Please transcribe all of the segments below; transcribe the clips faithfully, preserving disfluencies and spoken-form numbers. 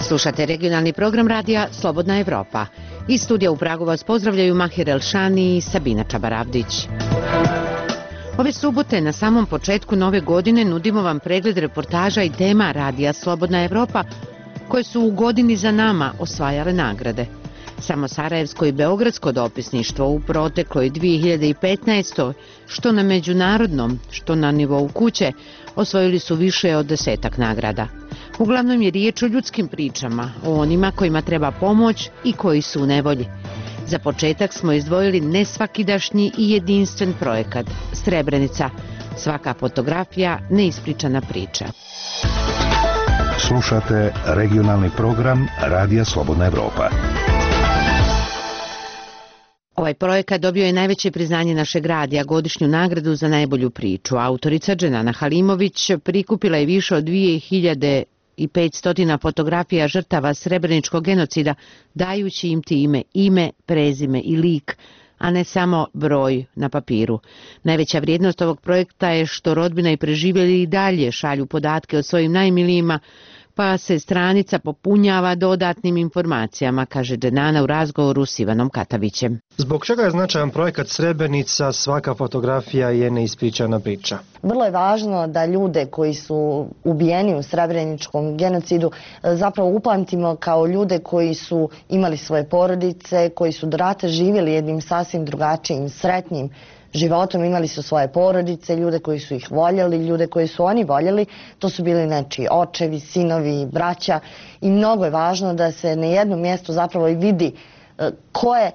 Slušate regionalni program radija Slobodna Evropa. Iz studija u Pragu vas pozdravljaju Mahir Elšani i Sabina Čabaravdić. Ove subote na samom početku nove godine nudimo vam pregled reportaža i tema radija Slobodna Evropa koje su u godini za nama osvajale nagrade. Samo sarajevsko i beogradsko dopisništvo u protekloj dvije hiljade petnaestoj. što na međunarodnom, što na nivou kuće, osvojili su više od desetak nagrada. Uglavnom je riječ o ljudskim pričama, o onima kojima treba pomoć i koji su u nevolji. Za početak smo izdvojili nesvakidašnji i jedinstven projekat Srebrenica. Svaka fotografija, neispričana priča. Slušate regionalni program Radija Slobodna Evropa. Ovaj projekat dobio je najveće priznanje našeg radija, godišnju nagradu za najbolju priču. Autorica Dženana Halimović prikupila je više od dvije hiljade petsto fotografija žrtava srebreničkog genocida, dajući im time ime, prezime i lik, a ne samo broj na papiru. Najveća vrijednost ovog projekta je što rodbina i preživjeli i dalje šalju podatke o svojim najmilijima, pa se stranica popunjava dodatnim informacijama, kaže Dženana u razgovoru s Ivanom Katavićem. Zbog čega je značajan projekat Srebrenica, svaka fotografija je neispričana priča? Vrlo je važno da ljude koji su ubijeni u srebreničkom genocidu zapravo upamtimo kao ljude koji su imali svoje porodice, koji su do rata živjeli jednim sasvim drugačijim, sretnim životom, imali su svoje porodice, ljude koji su ih voljeli, ljude koji su oni voljeli. To su bili nečiji očevi, sinovi, braća i mnogo je važno da se na jednom mjestu zapravo i vidi ko je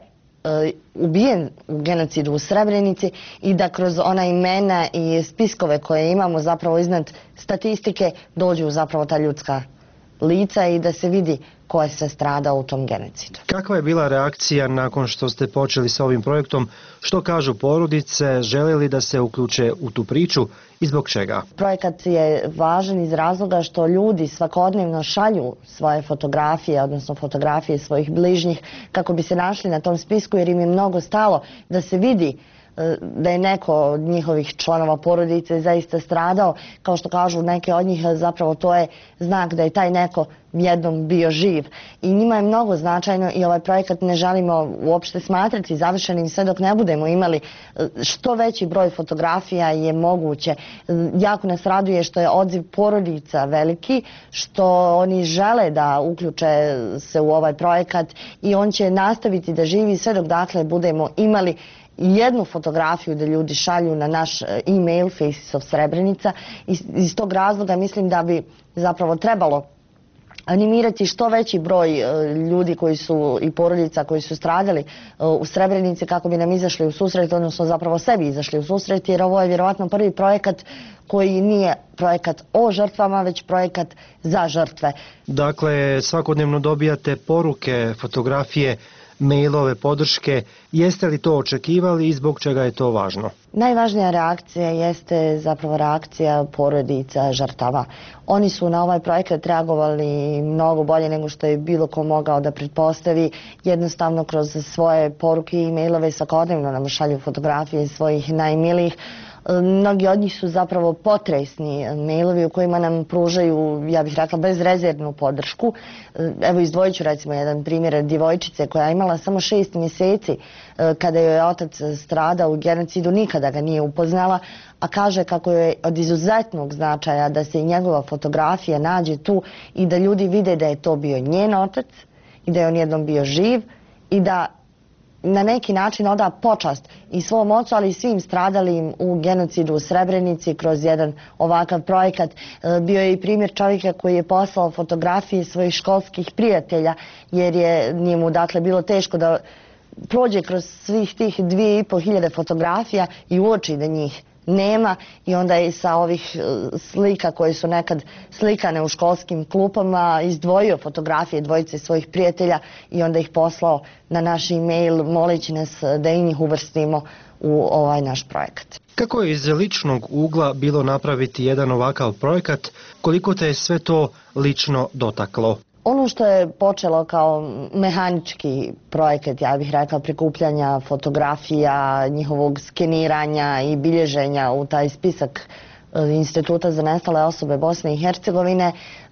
ubijen u genocidu u Srebrenici i da kroz ona imena i spiskove koje imamo zapravo iznad statistike dođu zapravo ta ljudska lica i da se vidi ko je sve stradao u tom genocidu. Kakva je bila reakcija nakon što ste počeli sa ovim projektom? Što kažu porodice? Žele li da se uključe u tu priču i zbog čega? Projekat je važan iz razloga što ljudi svakodnevno šalju svoje fotografije, odnosno fotografije svojih bližnjih kako bi se našli na tom spisku, jer im je mnogo stalo da se vidi da je neko od njihovih članova porodice zaista stradao. Kao što kažu neke od njih, zapravo to je znak da je taj neko jednom bio živ. I njima je mnogo značajno i ovaj projekat ne želimo uopšte smatrati završenim sve dok ne budemo imali što veći broj fotografija je moguće. Jako nas raduje što je odziv porodica veliki, što oni žele da uključe se u ovaj projekat i on će nastaviti da živi sve dok dakle budemo imali jednu fotografiju da ljudi šalju na naš e-mail Faces of Srebrenica. Iz, iz tog razloga mislim da bi zapravo trebalo animirati što veći broj ljudi koji su i porodica koji su stradali u Srebrenici kako bi nam izašli u susret, odnosno zapravo sebi izašli u susret, jer ovo je vjerovatno prvi projekat koji nije projekat o žrtvama, već projekat za žrtve. Dakle, svakodnevno dobijate poruke, fotografije, mailove, podrške. Jeste li to očekivali i zbog čega je to važno? Najvažnija reakcija jeste zapravo reakcija porodica žrtava. Oni su na ovaj projekat reagovali mnogo bolje nego što je bilo ko mogao da pretpostavi. Jednostavno kroz svoje poruke i mailove svakodnevno nam šalju fotografije svojih najmilijih. Mnogi od njih su zapravo potresni mailovi u kojima nam pružaju, ja bih rekla, bezrezervnu podršku. Evo izdvojit ću recimo jedan primjer djevojčice koja je imala samo šest mjeseci kada joj je otac stradao u genocidu, nikada ga nije upoznala, a kaže kako je od izuzetnog značaja da se i njegova fotografija nađe tu i da ljudi vide da je to bio njen otac i da je on jednom bio živ i da na neki način oda počast i svom ocu, ali i svim stradalim u genocidu u Srebrenici kroz jedan ovakav projekat. Bio je i primjer čovjeka koji je poslao fotografije svojih školskih prijatelja, jer je njemu dakle bilo teško da prođe kroz svih tih dvije i po hiljade fotografija i uoči da njih nema, i onda je sa ovih slika koje su nekad slikane u školskim klupama izdvojio fotografije dvojice svojih prijatelja i onda ih poslao na naš e-mail moleći nas da i njih uvrstimo u ovaj naš projekat. Kako je iz ličnog ugla bilo napraviti jedan ovakav projekat? Koliko te je sve to lično dotaklo? Ono što je počelo kao mehanički projekat, ja bih rekla, prikupljanja fotografija, njihovog skeniranja i bilježenja u taj spisak Instituta za nestale osobe Bosne i Hercegovine,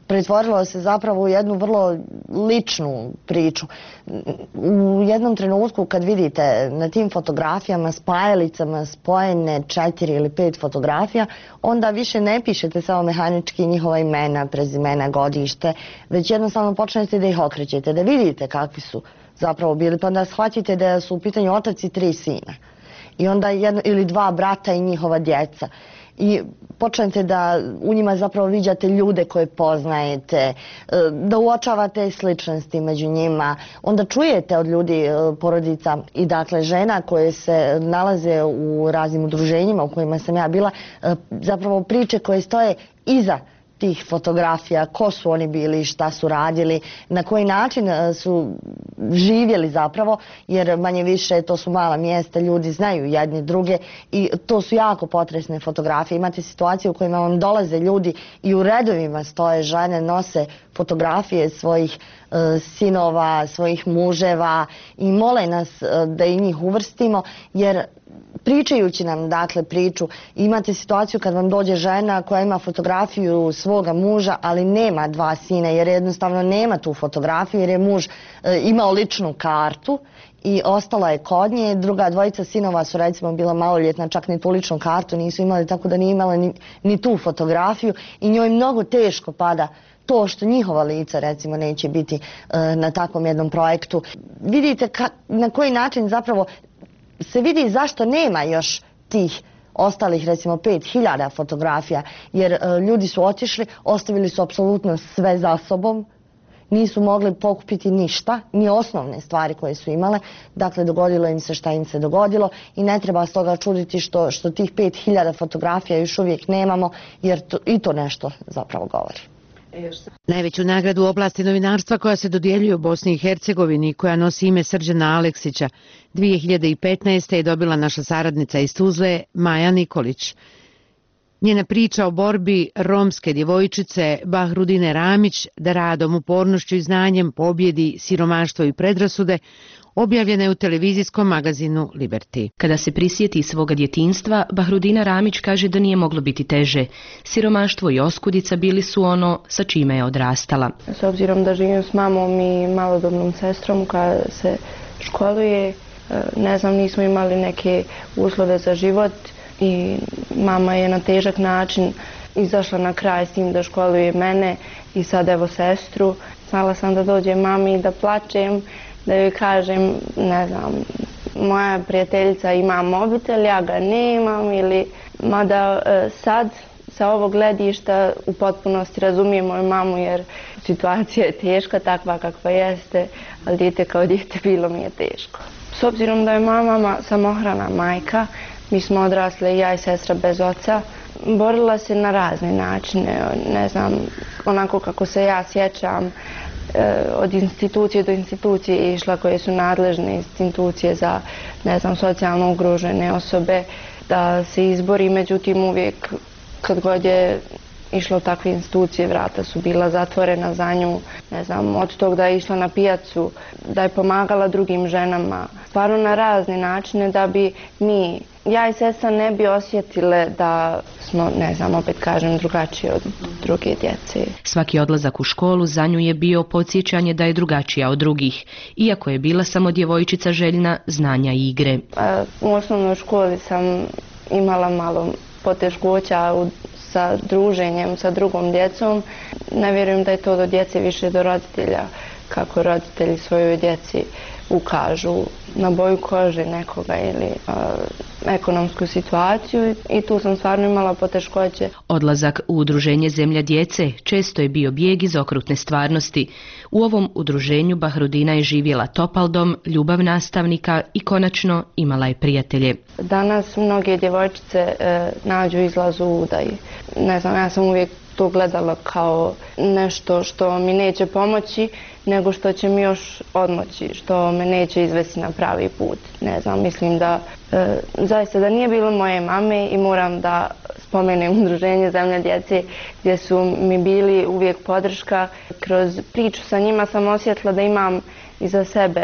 pretvorilo se zapravo u jednu vrlo ličnu priču. U jednom trenutku kad vidite na tim fotografijama spajalicama spojene četiri ili pet fotografija, onda više ne pišete samo mehanički njihova imena, prezimena, godište, već jednostavno počnete da ih okrećete, da vidite kakvi su zapravo bili, pa da shvatite da su u pitanju otac i tri sina. I onda jedno ili dva brata i njihova djeca. I počnete da u njima zapravo viđate ljude koje poznajete, da uočavate sličnosti među njima, onda čujete od ljudi, porodica i dakle žena koje se nalaze u raznim udruženjima u kojima sam ja bila, zapravo priče koje stoje iza tih fotografija, ko su oni bili, šta su radili, na koji način su živjeli zapravo, jer manje više to su mala mjesta, ljudi znaju jedni druge i to su jako potresne fotografije. Imate situacije u kojima vam dolaze ljudi i u redovima stoje žene, nose fotografije svojih e, sinova, svojih muževa i mole nas e, da i njih uvrstimo, jer pričajući nam dakle priču, imate situaciju kad vam dođe žena koja ima fotografiju svoga muža, ali nema dva sina, jer jednostavno nema tu fotografiju, jer je muž e, imao ličnu kartu i ostala je kod nje. Druga dvojica sinova su recimo bila maloljetna, čak ni tu ličnu kartu nisu imali, tako da nije imala ni, ni tu fotografiju i njoj mnogo teško pada to što njihova lica recimo neće biti e, na takvom jednom projektu. Vidite ka, na koji način zapravo se vidi zašto nema još tih ostalih recimo pet hiljada fotografija, jer e, ljudi su otišli, ostavili su apsolutno sve za sobom, nisu mogli pokupiti ništa, ni osnovne stvari koje su imale, dakle dogodilo im se šta im se dogodilo i ne treba stoga čuditi što, što tih pet hiljada fotografija još uvijek nemamo, jer to, i to nešto zapravo govori. Najveću nagradu u oblasti novinarstva koja se dodjeljuje u Bosni i Hercegovini i koja nosi ime Srđana Aleksića dvije hiljade petnaeste. je dobila naša saradnica iz Tuzle Maja Nikolić. Njena priča o borbi romske djevojčice Bahrudine Ramić da radom, upornošću i znanjem pobjedi siromaštvo i predrasude objavljena je u televizijskom magazinu Liberty. Kada se prisjeti svoga djetinjstva, Bahrudina Ramić kaže da nije moglo biti teže. Siromaštvo i oskudica bili su ono sa čime je odrastala. S obzirom da živim s mamom i malodobnom sestrom koja se školuje, ne znam, nismo imali neke uslove za život i mama je na težak način izašla na kraj s tim da školuje mene i sad evo sestru. Znala sam da dođem mami i da plačem, da joj kažem, ne znam, moja prijateljica ima mobitel, ja ga nemam, ili mada sad sa ovog gledišta u potpunosti razumijem moju mamu jer situacija je teška, takva kakva jeste, ali dijete kao dijete bilo mi je teško. S obzirom da je moja mama samohrana majka, mi smo odrasle i ja i sestra bez oca, borila se na razne načine, ne znam, onako kako se ja sjećam, od institucije do institucije išla koje su nadležne institucije za, ne znam, socijalno ugrožene osobe, da se izbori, međutim uvijek kad god je išla u takve institucije, vrata su bila zatvorena za nju, ne znam, od tog da je išla na pijacu, da je pomagala drugim ženama, stvarno na razne načine da bi mi, ja i sestra, ne bi osjetile da smo, ne znam, opet kažem, drugačije od druge djece. Svaki odlazak u školu za nju je bio podsjećanje da je drugačija od drugih, iako je bila samo djevojčica željna znanja i igre. U osnovnoj školi sam imala malo poteškoća u sa druženjem sa drugom djecom. Ne vjerujem da je to do djece više do roditelja, kako roditelji svojoj djeci ukažu na boju kože nekoga ili uh, ekonomsku situaciju i tu sam stvarno imala poteškoće. Odlazak u udruženje Zemlja djece često je bio bijeg iz okrutne stvarnosti. U ovom udruženju Bahrudina je živjela topaldom, ljubav nastavnika i konačno imala je prijatelje. Danas mnoge djevojčice e, nađu izlaz u udaj. Ne znam, ja sam uvijek to gledala kao nešto što mi neće pomoći, nego što će mi još odmoći, što me neće izvesti na pravi put. Ne znam, mislim da e, zaista da nije bilo moje mame i moram da spomenem udruženje Zemlja djece gdje su mi bili uvijek podrška. Kroz priču sa njima sam osjetila da imam iza sebe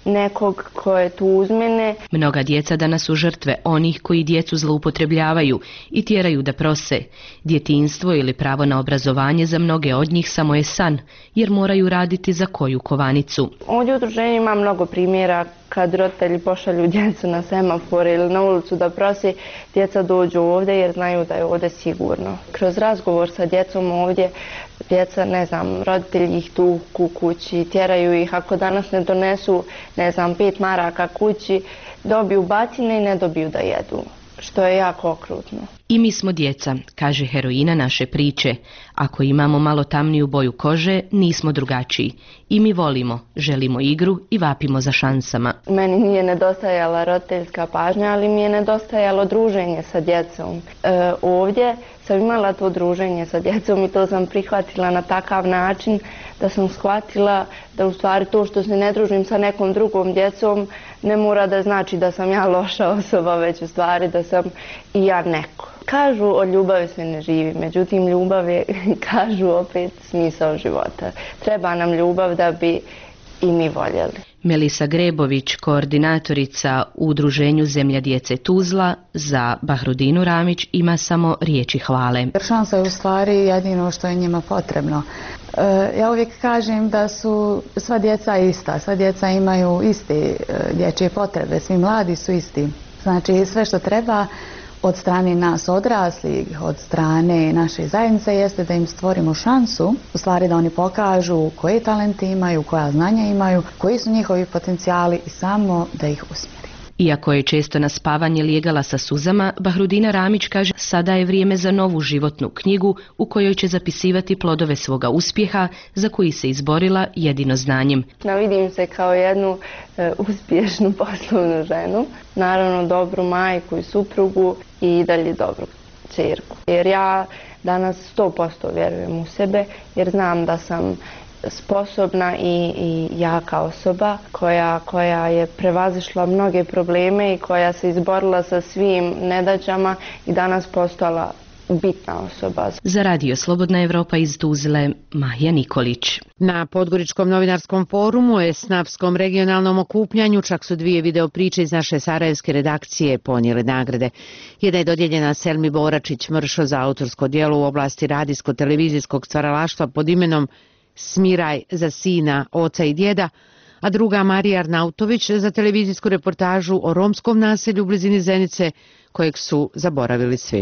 nekog ko je tu uz mene. Mnoga djeca danas su žrtve onih koji djecu zloupotrebljavaju i tjeraju da prose. Djetinjstvo ili pravo na obrazovanje za mnoge od njih samo je san, jer moraju raditi za koju kovanicu. Ovdje u udruženju ima mnogo primjera kad roditelji pošalju djecu na semafor ili na ulicu da prosi, djeca dođu ovdje jer znaju da je ovdje sigurno. Kroz razgovor sa djecom ovdje, djeca, ne znam, roditelji ih tuku kući, tjeraju ih, ako danas ne donesu, ne znam, pet maraka kući, dobiju batine i ne dobiju da jedu, što je jako okrutno. I mi smo djeca, kaže heroina naše priče. Ako imamo malo tamniju boju kože, nismo drugačiji. I mi volimo, želimo igru i vapimo za šansama. Meni nije nedostajala roditeljska pažnja, ali mi je nedostajalo druženje sa djecom. E, ovdje sam imala to druženje sa djecom i to sam prihvatila na takav način da sam shvatila da u stvari to što se ne družim sa nekom drugom djecom ne mora da znači da sam ja loša osoba, već u stvari da sam i ja neko. Kažu o ljubavi se ne živi, međutim ljubav je, kažu opet, smisao života. Treba nam ljubav da bi i mi voljeli. Melisa Grebović, koordinatorica u udruženju Zemlja djece Tuzla, za Bahrudinu Ramić ima samo riječi hvale. Jer šansa je u stvari jedino što je njima potrebno. E, ja uvijek kažem da su sva djeca ista, sva djeca imaju iste dječje potrebe, svi mladi su isti. Znači sve što treba od strane nas odraslih, od strane naše zajednice jeste da im stvorimo šansu, u stvari da oni pokažu koje talente imaju, koja znanja imaju, koji su njihovi potencijali i samo da ih usmjeri. Iako je često na spavanje lijegala sa suzama, Bahrudina Ramić kaže sada je vrijeme za novu životnu knjigu u kojoj će zapisivati plodove svoga uspjeha za koji se izborila jedino znanjem. Vidim se kao jednu e, uspješnu poslovnu ženu, naravno dobru majku i suprugu i dalje dobru ćerku. Jer ja danas sto posto vjerujem u sebe jer znam da sam sposobna i, i jaka osoba koja, koja je prevazišla mnoge probleme i koja se izborila sa svim nedaćama i danas postala bitna osoba. Za radio Slobodna Evropa iz Tuzle, Mahija Nikolić. Na Podgoričkom novinarskom forumu i Snapskom regionalnom okupljanju čak su dvije video priče iz naše sarajevske redakcije ponijele nagrade. Jedna je dodijeljena Selmi Boračić-Mršo za autorsko djelo u oblasti radijsko-televizijskog stvaralaštva pod imenom Smiraj za sina, oca i djeda, a druga Marija Arnautović za televizijsku reportažu o romskom naselju u blizini Zenice, kojeg su zaboravili svi.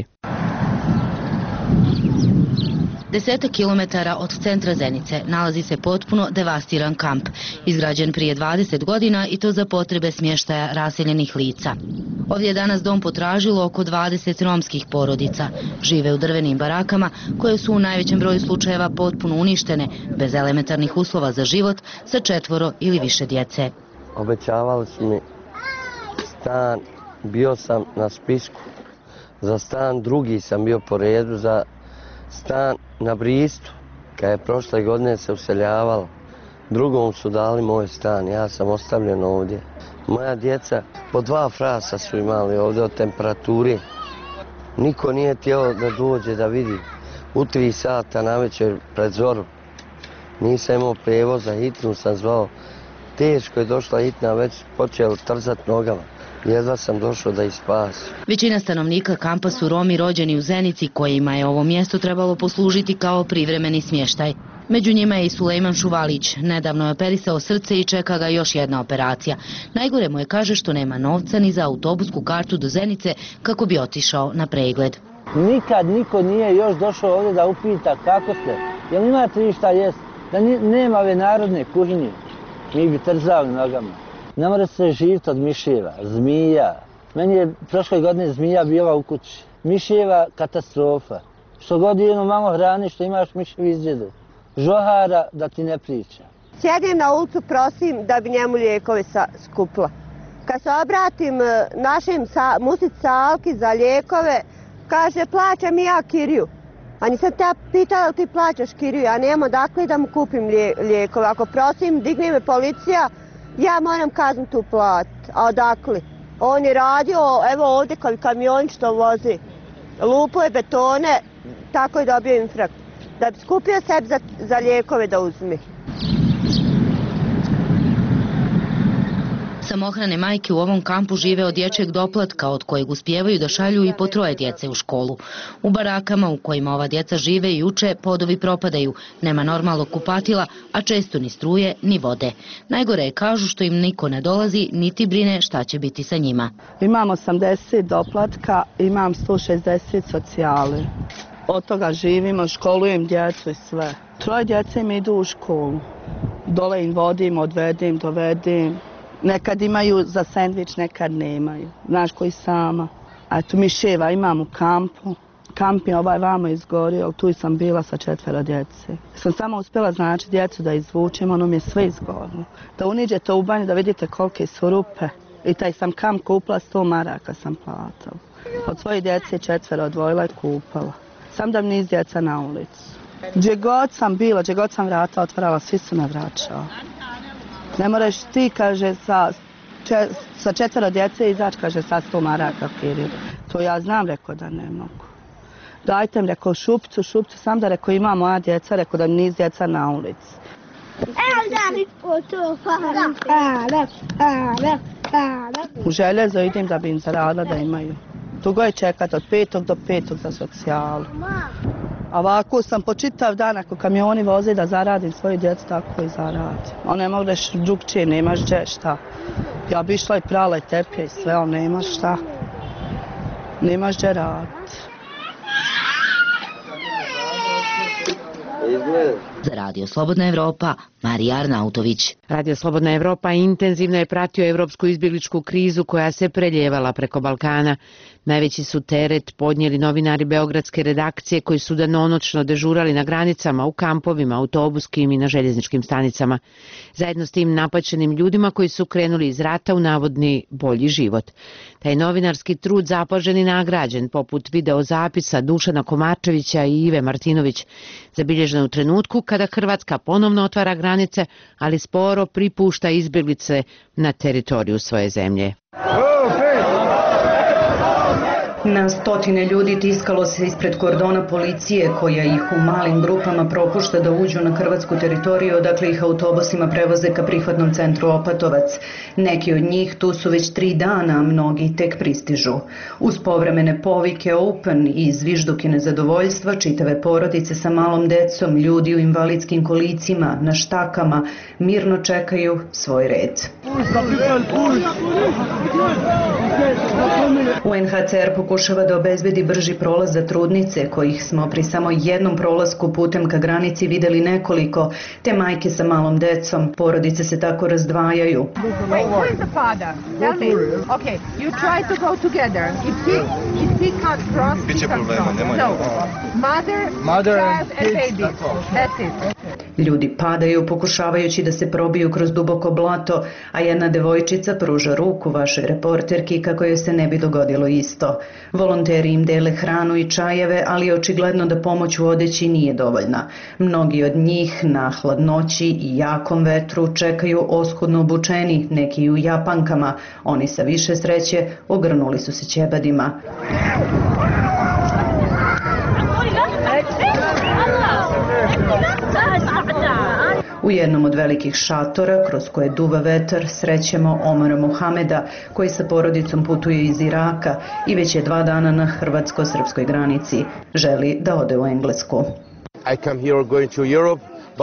Desetak kilometara od centra Zenice nalazi se potpuno devastiran kamp, izgrađen prije dvadeset godina i to za potrebe smještaja raseljenih lica. Ovdje je danas dom potražilo oko dvadeset romskih porodica. Žive u drvenim barakama koje su u najvećem broju slučajeva potpuno uništene, bez elementarnih uslova za život, sa četvoro ili više djece. Obećavali su mi stan, bio sam na spisku za stan, drugi sam bio po redu za stan na Bristu, kad je prošle godine se useljavalo. Drugom su dali moj stan, ja sam ostavljen ovdje. Moja djeca po dva frasa su imali ovdje od temperaturi. Niko nije htio da dođe da vidi. U tri sata na večer pred zoru. Nisam imao prijevoza, hitnu sam zvao. Teško je došla hitna, već počeo trzat nogama. Jedva sam došao da ih spasim. Većina stanovnika kampa su Romi rođeni u Zenici, kojima je ovo mjesto trebalo poslužiti kao privremeni smještaj. Među njima je i Sulejman Šuvalić. Nedavno je operisao srce i čeka ga još jedna operacija. Najgore mu je, kaže, što nema novca ni za autobusku kartu do Zenice kako bi otišao na pregled. Nikad niko nije još došao ovdje da upita kako ste. Jel imate vi šta jest? Da nema ove narodne kuhinje. Mi bi trzali nogama. Ne mora se živjeti od miševa, zmija. Meni je prošle godine zmija bila u kući. Miševa katastrofa. Što god jedno malo hrane, što imaš miševi izjede. Žohara da ti ne priča. Sjedim na ulicu, prosim da bi njemu lijekove skupila. Kad se obratim našem sa, musici Salki za lijekove, kaže plaćam i ja kiriju. A nisam te pitala ti plaćaš kiriju, ja nemam odakle da mu kupim lijekove. Ako prosim, digne me policija, ja moram kaznu tu platiti. A odakle? On je radio, evo ovdje kamion što vozi. Lupo je betone, tako je dobio infrakt. Da bi skupio sebi za, za lijekove da uzme. Samohrane majke u ovom kampu žive od dječjeg doplatka od kojeg uspijevaju da šalju i po troje djece u školu. U barakama u kojima ova djeca žive i uče podovi propadaju, nema normalnog kupatila, a često ni struje ni vode. Najgore je, kažu, što im niko ne dolazi niti brine šta će biti sa njima. Imam osamdeset doplatka, imam sto šezdeset socijale. Od toga živimo, školujem djecu i sve. Troje djece mi idu u školu. Dole im vodim, odvedim, dovedim. Nekad imaju za sendvič, nekad nemaju. Znaš koji sama. A tu miševa imam u kampu. Kamp je ovaj vamo izgorio, tu sam bila sa četvero djece. Sam samo uspjela, znači, djecu da izvučem, ono mi je sve izgorilo. Da uniđete u banju, da vidite kolike su rupe. I taj sam kamp kupila, sto maraka sam platila. Od svoje djece četvero odvojila i kupala. Sam da mi niz djeca na ulicu. Gdje god sam bila, gdje god sam vrata otvarala, svi su me vraćali. Ne moraš ti, kaže, sa, če, sa četvero djece izaći, kaže, sa sto maraka Kiril. To ja znam, rekao da ne mogu. Dajte mi, rekao, šupcu, šupcu, sam da, rekao, ima moja djeca, rekao da mi niz djeca na ulici. U željezo idem da bi im zaradila da imaju. Dugo je čekati od petog do petog za socijalu. A ovako sam po čitav dan, ako kamioni voze da zaradim svoju djecu, tako i zaradim. Ono ne mogu drugčije, nemaš gdje šta. Ja bi išla i prala i tepije i sve, ali nemaš šta. Nemaš gdje raditi. Za Radio Slobodna Evropa, Marija Arnautović. Radio Slobodna Evropa intenzivno je pratio evropsku izbjegličku krizu koja se preljevala preko Balkana. Najveći su teret podnijeli novinari beogradske redakcije koji su danonoćno dežurali na granicama, u kampovima, autobuskim i na željezničkim stanicama. Zajedno s tim napaćenim ljudima koji su krenuli iz rata u navodni bolji život. Taj novinarski trud zapažen i nagrađen, poput videozapisa Dušana Komarčevića i Ive Martinović, zabilježen u trenutku kada Hrvatska ponovno otvara granice, ali sporo pripušta izbjeglice na teritoriju svoje zemlje. Na stotine ljudi tiskalo se ispred kordona policije koja ih u malim grupama propušta da uđu na hrvatsku teritoriju, odakle ih autobusima prevoze ka prihvatnom centru Opatovac. Neki od njih tu su već tri dana, a mnogi tek pristižu. Uz povremene povike Open i zvižduke nezadovoljstva, čitave porodice sa malom decom, ljudi u invalidskim kolicima, na štakama, mirno čekaju svoj red. U en ha ce er pokušava da obezbedi brži prolaz za trudnice, kojih smo pri samo jednom prolasku putem ka granici videli nekoliko, te majke sa malom decom. Porodice se tako razdvajaju. Ljudi padaju pokušavajući da se probiju kroz duboko blato, a jedna devojčica pruža ruku vašoj reporterki kako joj se ne bi dogodilo isto. Volonteri im dele hranu i čajeve, ali je očigledno da pomoć u odeći nije dovoljna. Mnogi od njih na hladnoći i jakom vetru čekaju oskudno obučeni, neki u japankama. Oni sa više sreće ogrnuli su se ćebadima. U jednom od velikih šatora, kroz koje duva vetar, srećemo Omara Muhameda, koji sa porodicom putuje iz Iraka i već je dva dana na hrvatsko-srpskoj granici. Želi da ode u Englesku. I come here going to Europe.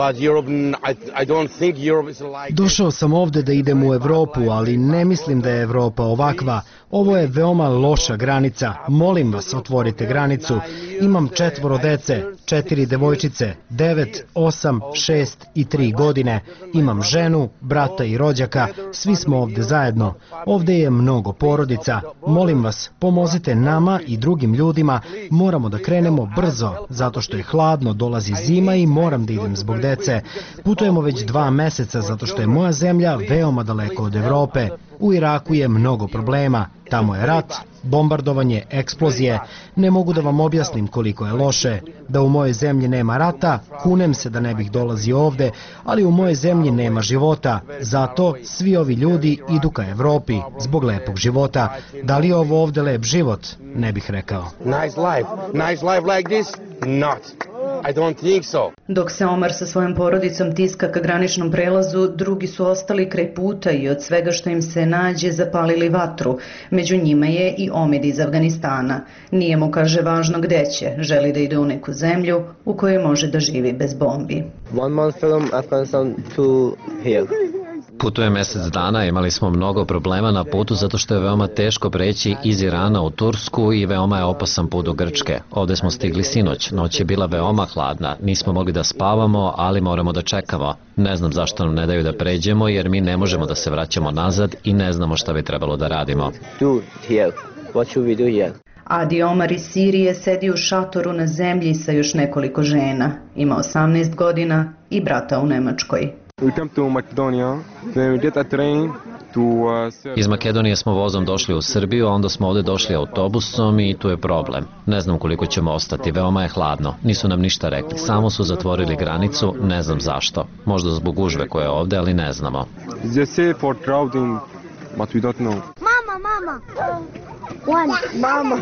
Došao sam ovdje da idem u Evropu, ali ne mislim da je Evropa ovakva. Ovo je veoma loša granica. Molim vas, otvorite granicu. Imam četvoro dece, četiri devojčice, devet, osam, šest i tri godine. Imam ženu, brata i rođaka. Svi smo ovdje zajedno. Ovdje je mnogo porodica. Molim vas, pomozite nama i drugim ljudima. Moramo da krenemo brzo, zato što je hladno, dolazi zima i moram da idem zbog dece. Putujemo već dva meseca zato što je moja zemlja veoma daleko od Evrope. U Iraku je mnogo problema. Tamo je rat, bombardovanje, eksplozije. Ne mogu da vam objasnim koliko je loše. Da u mojoj zemlji nema rata, kunem se da ne bih dolazio ovde, ali u mojoj zemlji nema života. Zato svi ovi ljudi idu ka Evropi zbog lepog života. Da li je ovo ovde lep život? Ne bih rekao. Nice life. Nice life like this? Not. I don't think so. Dok se Omar sa svojom porodicom tiska ka graničnom prelazu, drugi su ostali kraj puta i od svega što im se nađe zapalili vatru. Među njima je i Omid iz Afganistana. Nije mu, kaže, važno gde će. Želi da ide u neku zemlju u kojoj može da živi bez bombi. One month from Afghanistan to here. Putuje mesec dana, imali smo mnogo problema na putu zato što je veoma teško preći iz Irana u Tursku i veoma je opasan put do Grčke. Ovde smo stigli sinoć, noć je bila veoma hladna, nismo mogli da spavamo, ali moramo da čekamo. Ne znam zašto nam ne daju da pređemo jer mi ne možemo da se vraćamo nazad i ne znamo šta bi trebalo da radimo. Adi Omar iz Sirije sedi u šatoru na zemlji sa još nekoliko žena. Ima osamnaest godina i brata u Nemačkoj. Iz Makedonije smo vozom došli u Srbiju, a onda smo ovde došli autobusom i tu je problem. Ne znam koliko ćemo ostati, veoma je hladno. Nisu nam ništa rekli, samo su zatvorili granicu, ne znam zašto. Možda zbog gužve koja je ovde, ali ne znamo. Mama, mama. One. Mama.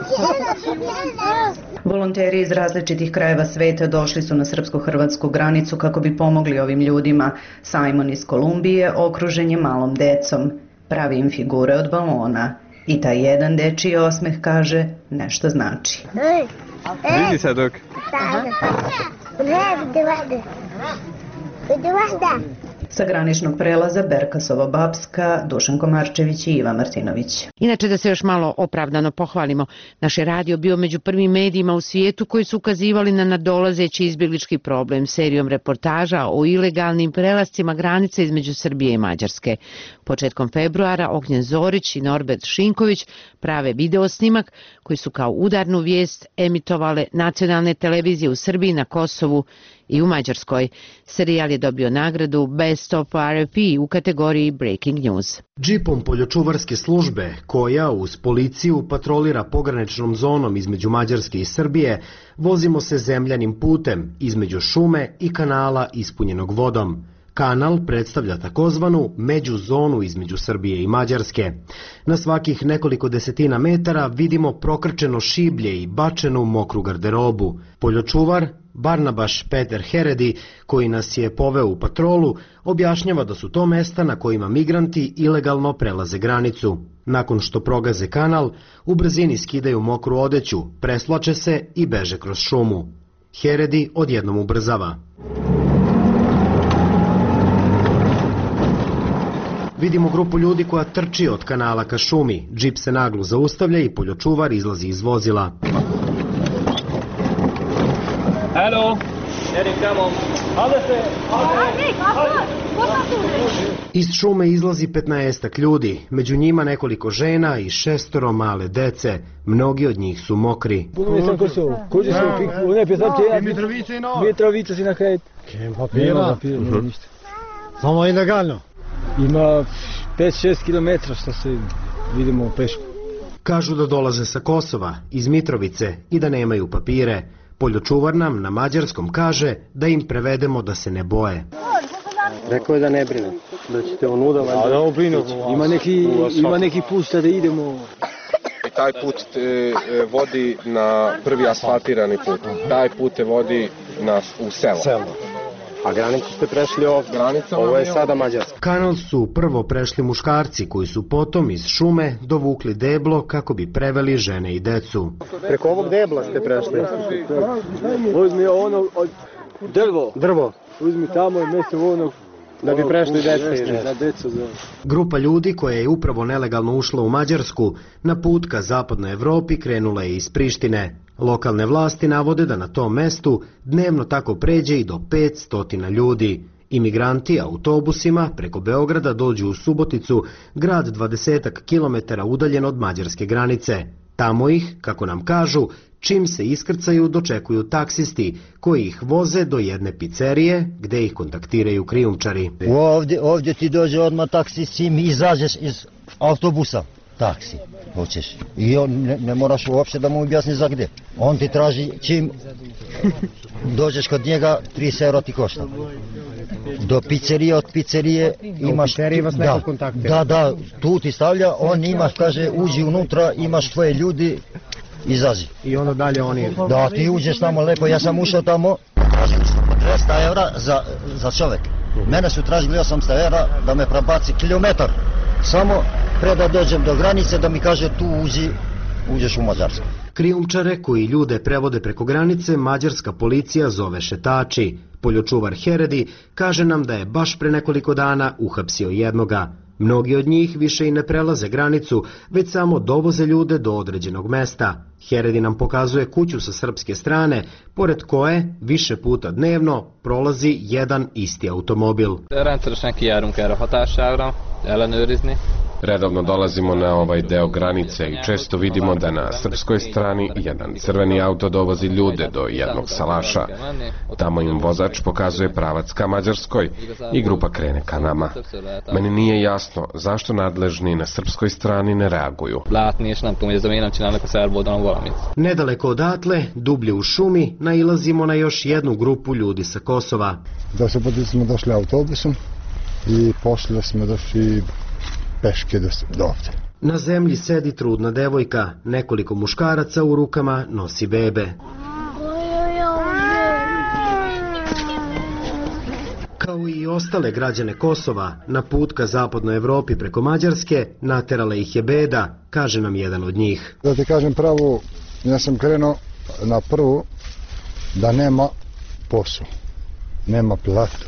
Volonteri iz različitih krajeva sveta došli su na srpsko-hrvatsku granicu kako bi pomogli ovim ljudima. Simon iz Kolumbije okružen je malom decom. Pravi im figure od balona. I taj jedan dečiji osmeh, kaže, nešto znači. Vidi se dok. Sa graničnog prelaza Berkasova-Babska, Dušan Komarčević i Iva Martinović. Inače, da se još malo opravdano pohvalimo, naš je radio bio među prvim medijima u svijetu koji su ukazivali na nadolazeći izbjeglički problem serijom reportaža o ilegalnim prelascima granice između Srbije i Mađarske. Početkom februara Ognjen Zorić i Norbert Šinković prave video snimak koji su kao udarnu vijest emitovale nacionalne televizije u Srbiji, na Kosovu i u Mađarskoj. Serijal je dobio nagradu Best of R F P u kategoriji Breaking News. Džipom poljočuvarske službe, koja uz policiju patrolira pograničnom zonom između Mađarske i Srbije, vozimo se zemljanim putem između šume i kanala ispunjenog vodom. Kanal predstavlja takozvanu međuzonu između Srbije i Mađarske. Na svakih nekoliko desetina metara vidimo prokrčeno šiblje i bačenu mokru garderobu. Poljočuvar Barnabaš Peter Heredi, koji nas je poveo u patrolu, objašnjava da su to mesta na kojima migranti ilegalno prelaze granicu. Nakon što progaze kanal, u brzini skidaju mokru odeću, preslače se i beže kroz šumu. Heredi odjednom ubrzava. Vidimo grupu ljudi koja trči od kanala ka šumi. Džip se naglo zaustavlja i poljočuvar izlazi iz vozila. Hello, Erik, come on. Ode se, Iz šume izlazi petnaestak ljudi, među njima nekoliko žena i šestoro male dece. Mnogi od njih su mokri. Mitrovica si na kraju. Papira. Samo ilegalno. Ima pet šest kilometra što se vidimo peško. Kažu da dolaze sa Kosova, iz Mitrovice i da nemaju papire. Poljočuvar nam na mađarskom kaže da im prevedemo da se ne boje. Rekao je da ne brine, da ćete onuda valjda. Da, da brinu. Ima neki, ima neki put da idemo. Taj put te vodi na prvi asfaltirani put. Taj put te vodi na, u selo. Selo. A granicu ste prešli ovdje. Ovo je sada Mađarska. Kanal su prvo prešli muškarci koji su potom iz šume dovukli deblo kako bi preveli žene i decu. Preko ovog debla ste prešli? Uzmi ono drvo. Drvo. Uzmi tamo i mjesto onog da bi prešli dece. Za decu, za... Grupa ljudi koja je upravo nelegalno ušla u Mađarsku na put ka zapadnoj Evropi krenula je iz Prištine. Lokalne vlasti navode da na tom mestu dnevno tako pređe i do petsto ljudi. Imigranti autobusima preko Beograda dođu u Suboticu, grad dvadesetak kilometara udaljen od mađarske granice. Tamo ih, kako nam kažu, čim se iskrcaju dočekuju taksisti koji ih voze do jedne pizzerije gde ih kontaktiraju krijumčari. Ovdje, ovdje ti dođe odmah taksist, čim izađeš iz autobusa. Taksi, hoćeš. I on ne, ne moraš uopšte da mu objasni za gde. On ti traži čim dođeš kod njega, trideset euro ti košta. Do pizzerije, od pizzerije imaš... Da, da, da, tu ti stavlja, on imaš, kaže, uđi unutra, imaš tvoje ljudi izađi. I onda dalje oni... Da, ti uđeš tamo lepo, ja sam ušao tamo, tražili su dvesta eura za, za čovjek. Mene su tražili osamsto eura da me prebaci kilometar, samo pre da dođem do granice da mi kaže tu uđi, uđeš u Mađarsku. Krijumčare koji ljude prevode preko granice mađarska policija zove šetači. Poljočuvar Heredi kaže nam da je baš pre nekoliko dana uhapsio jednoga. Mnogi od njih više i ne prelaze granicu, već samo dovoze ljude do određenog mesta. Heredi nam pokazuje kuću sa srpske strane, pored koje više puta dnevno prolazi jedan isti automobil. Rendszeresen kijárunk erre hatására, ellenőrizni. Redovno dolazimo na ovaj deo granice i često vidimo da na srpskoj strani jedan crveni auto dovozi ljude do jednog salaša. Tamo im vozač pokazuje pravac ka Mađarskoj i grupa krene ka nama. Meni nije jasno zašto nadležni na srpskoj strani ne reaguju. Nedaleko odatle, dublje u šumi, nailazimo na još jednu grupu ljudi sa Kosova. Da se potom smo došli autobusom i poslije smo došli peške do ovde. Na zemlji sedi trudna devojka, nekoliko muškaraca u rukama nosi bebe. Kao i ostale građane Kosova, na put ka zapadnoj Evropi preko Mađarske, naterala ih je beda, kaže nam jedan od njih. Da ti kažem pravo, ja sam krenuo na prvu da nema posao, nema platu.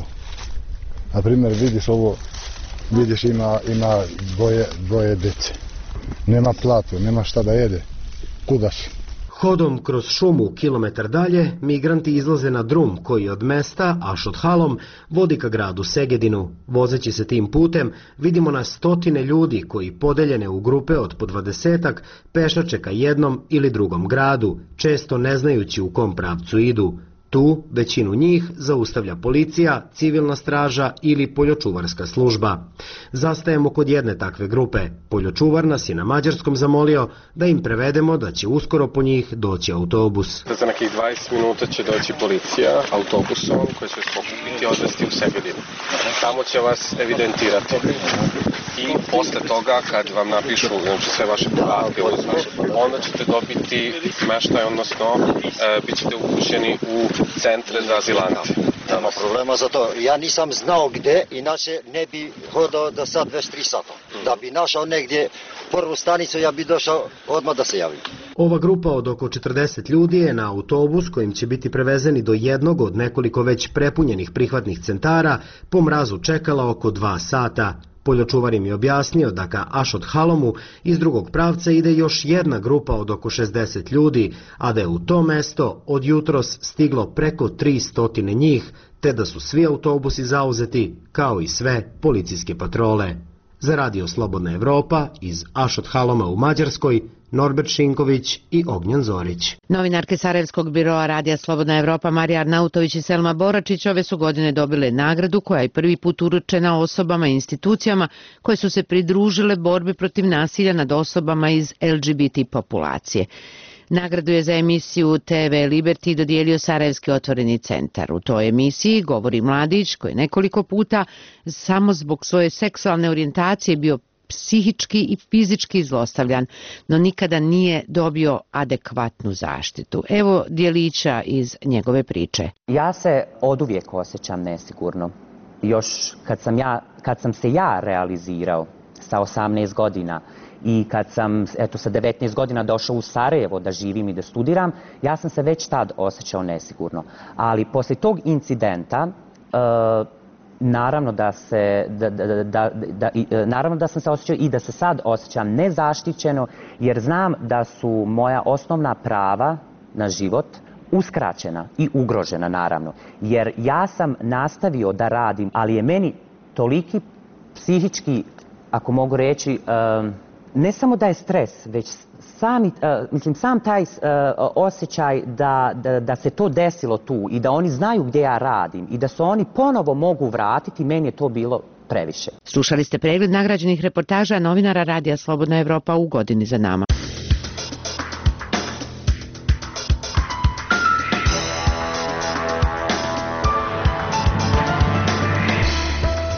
Na primjer, vidiš ovo, vidiš ima, ima dvoje, dvoje dece. Nema platu, nema šta da jede. Kuda si? Hodom kroz šumu kilometar dalje, migranti izlaze na drum koji od mesta Ašot-Halom vodi ka gradu Segedinu. Vozeći se tim putem, vidimo na stotine ljudi koji podeljene u grupe od po dvadesetak pešače ka jednom ili drugom gradu, često ne znajući u kom pravcu idu. Tu većinu njih zaustavlja policija, civilna straža ili poljočuvarska služba. Zastajemo kod jedne takve grupe. Poljočuvar nas je na mađarskom zamolio da im prevedemo da će uskoro po njih doći autobus. Za nekih dvadeset minuta će doći policija autobusom koji će vas pokupiti i odvesti u Segedin. Tamo će vas evidentirati. I posle toga, kad vam napišu znači, sve vaše podatke, onda ćete dobiti smeštaj, odnosno e, bit ćete upućeni u centre za azilante. Nema problema za to. Ja nisam znao gde, inače ne bi hodao do sad već tri sata. Da bi našao negdje prvu stanicu, ja bi došao odmah da se javim. Ova grupa od oko četrdeset ljudi je na autobus kojim će biti prevezeni do jednog od nekoliko već prepunjenih prihvatnih centara po mrazu čekala oko dva sata. Poljočuvar im je objasnio da ka Ašot-Halomu iz drugog pravca ide još jedna grupa od oko šezdeset ljudi, a da je u to mesto od jutros stiglo preko tristo njih, te da su svi autobusi zauzeti, kao i sve policijske patrole. Za Radio Slobodna Evropa iz Ašot-Haloma u Mađarskoj, Norbert Šinković i Ognjan Zorić. Novinarke Sarajevskog biroa Radija Slobodna Evropa Marija Arnautović i Selma Boračić ove su godine dobile nagradu koja je prvi put uručena osobama i institucijama koje su se pridružile borbi protiv nasilja nad osobama iz L G B T populacije. Nagradu je za emisiju T V Liberty dodijelio Sarajevski otvoreni centar. U toj emisiji govori mladić koji nekoliko puta samo zbog svoje seksualne orijentacije bio psihički i fizički zlostavljan, no nikada nije dobio adekvatnu zaštitu. Evo dijelića iz njegove priče. Ja se oduvijek osjećam nesigurno. Još kad sam, ja, kad sam se ja realizirao sa osamnaest godina i kad sam eto, sa devetnaest godina došao u Sarajevo da živim i da studiram, ja sam se već tad osjećao nesigurno. Ali poslije tog incidenta uh, Naravno da, se, da, da, da, da, naravno da sam se osjećao i da se sad osjećam nezaštićeno jer znam da su moja osnovna prava na život uskraćena i ugrožena naravno. Jer ja sam nastavio da radim, ali je meni toliki psihički, ako mogu reći, ne samo da je stres, već Sami, uh, mislim, sam taj uh, osjećaj da, da, da se to desilo tu i da oni znaju gdje ja radim i da se oni ponovo mogu vratiti, meni je to bilo previše. Slušali ste pregled nagrađenih reportaža novinara Radija Slobodna Evropa u godini za nama.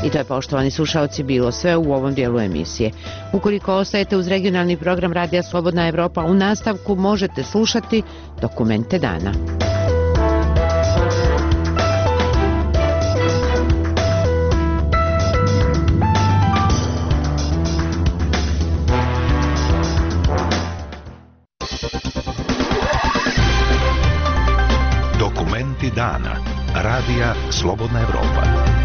I to je, poštovani slušaoci, bilo sve u ovom dijelu emisije. Ukoliko ostajete uz regionalni program Radija Slobodna Evropa, u nastavku možete slušati Dokumente dana. Dokumenti dana. Radija Slobodna Evropa.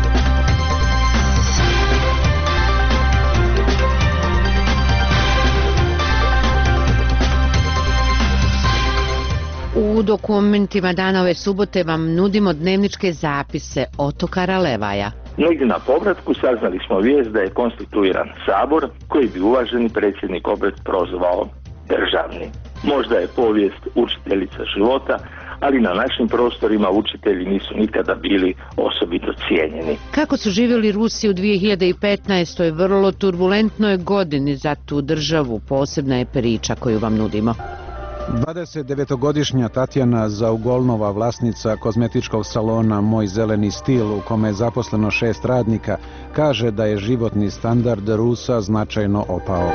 U dokumentima dana ove subote vam nudimo dnevničke zapise otokara Levaja. Negdje na povratku saznali smo vijest da je konstituiran sabor koji bi uvaženi predsjednik opet prozvao državni. Možda je povijest učiteljica života, ali na našim prostorima učitelji nisu nikada bili osobito cijenjeni. Kako su živjeli Rusi u dvije hiljade petnaestoj vrlo turbulentnoj godini za tu državu, posebna je priča koju vam nudimo. dvadesetdevetogodišnja Tatjana Zaugolnova, vlasnica kozmetičkog salona Moj zeleni stil, u kome je zaposleno šest radnika, kaže da je životni standard Rusa značajno opao.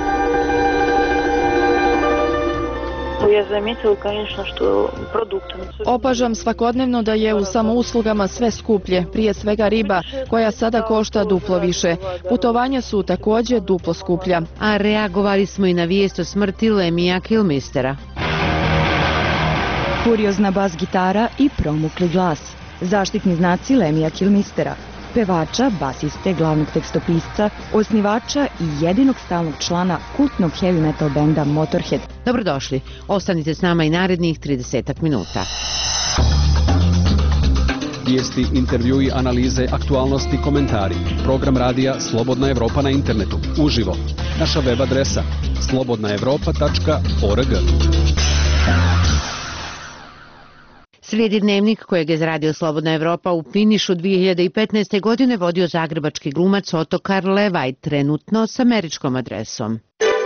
Ja zamijetila, конечно, što produkti... Opažam svakodnevno da je u samouslugama sve skuplje, prije svega riba, koja sada košta duplo više. Putovanja su također duplo skuplja. A reagovali smo i na vijest o smrti Lemija Kilmistera. Kuriozna bas gitara i promukli glas. Zaštitni znaci Lemija Kilmistera. Pevača, basiste, glavnog tekstopisca, osnivača i jedinog stalnog člana kultnog heavy metal benda Motorhead. Dobrodošli, ostanite s nama i narednih tridesetak minuta. Vijesti, intervjui, analize, aktualnosti, komentari. Program radija Slobodna Evropa na internetu, uživo. Naša web adresa slobodna evropa tačka org. Slijedi dnevnik kojeg je Radio Slobodna Evropa u finišu dvije hiljade petnaeste. godine vodio zagrebački glumac Otokar Levaj, trenutno s američkom adresom.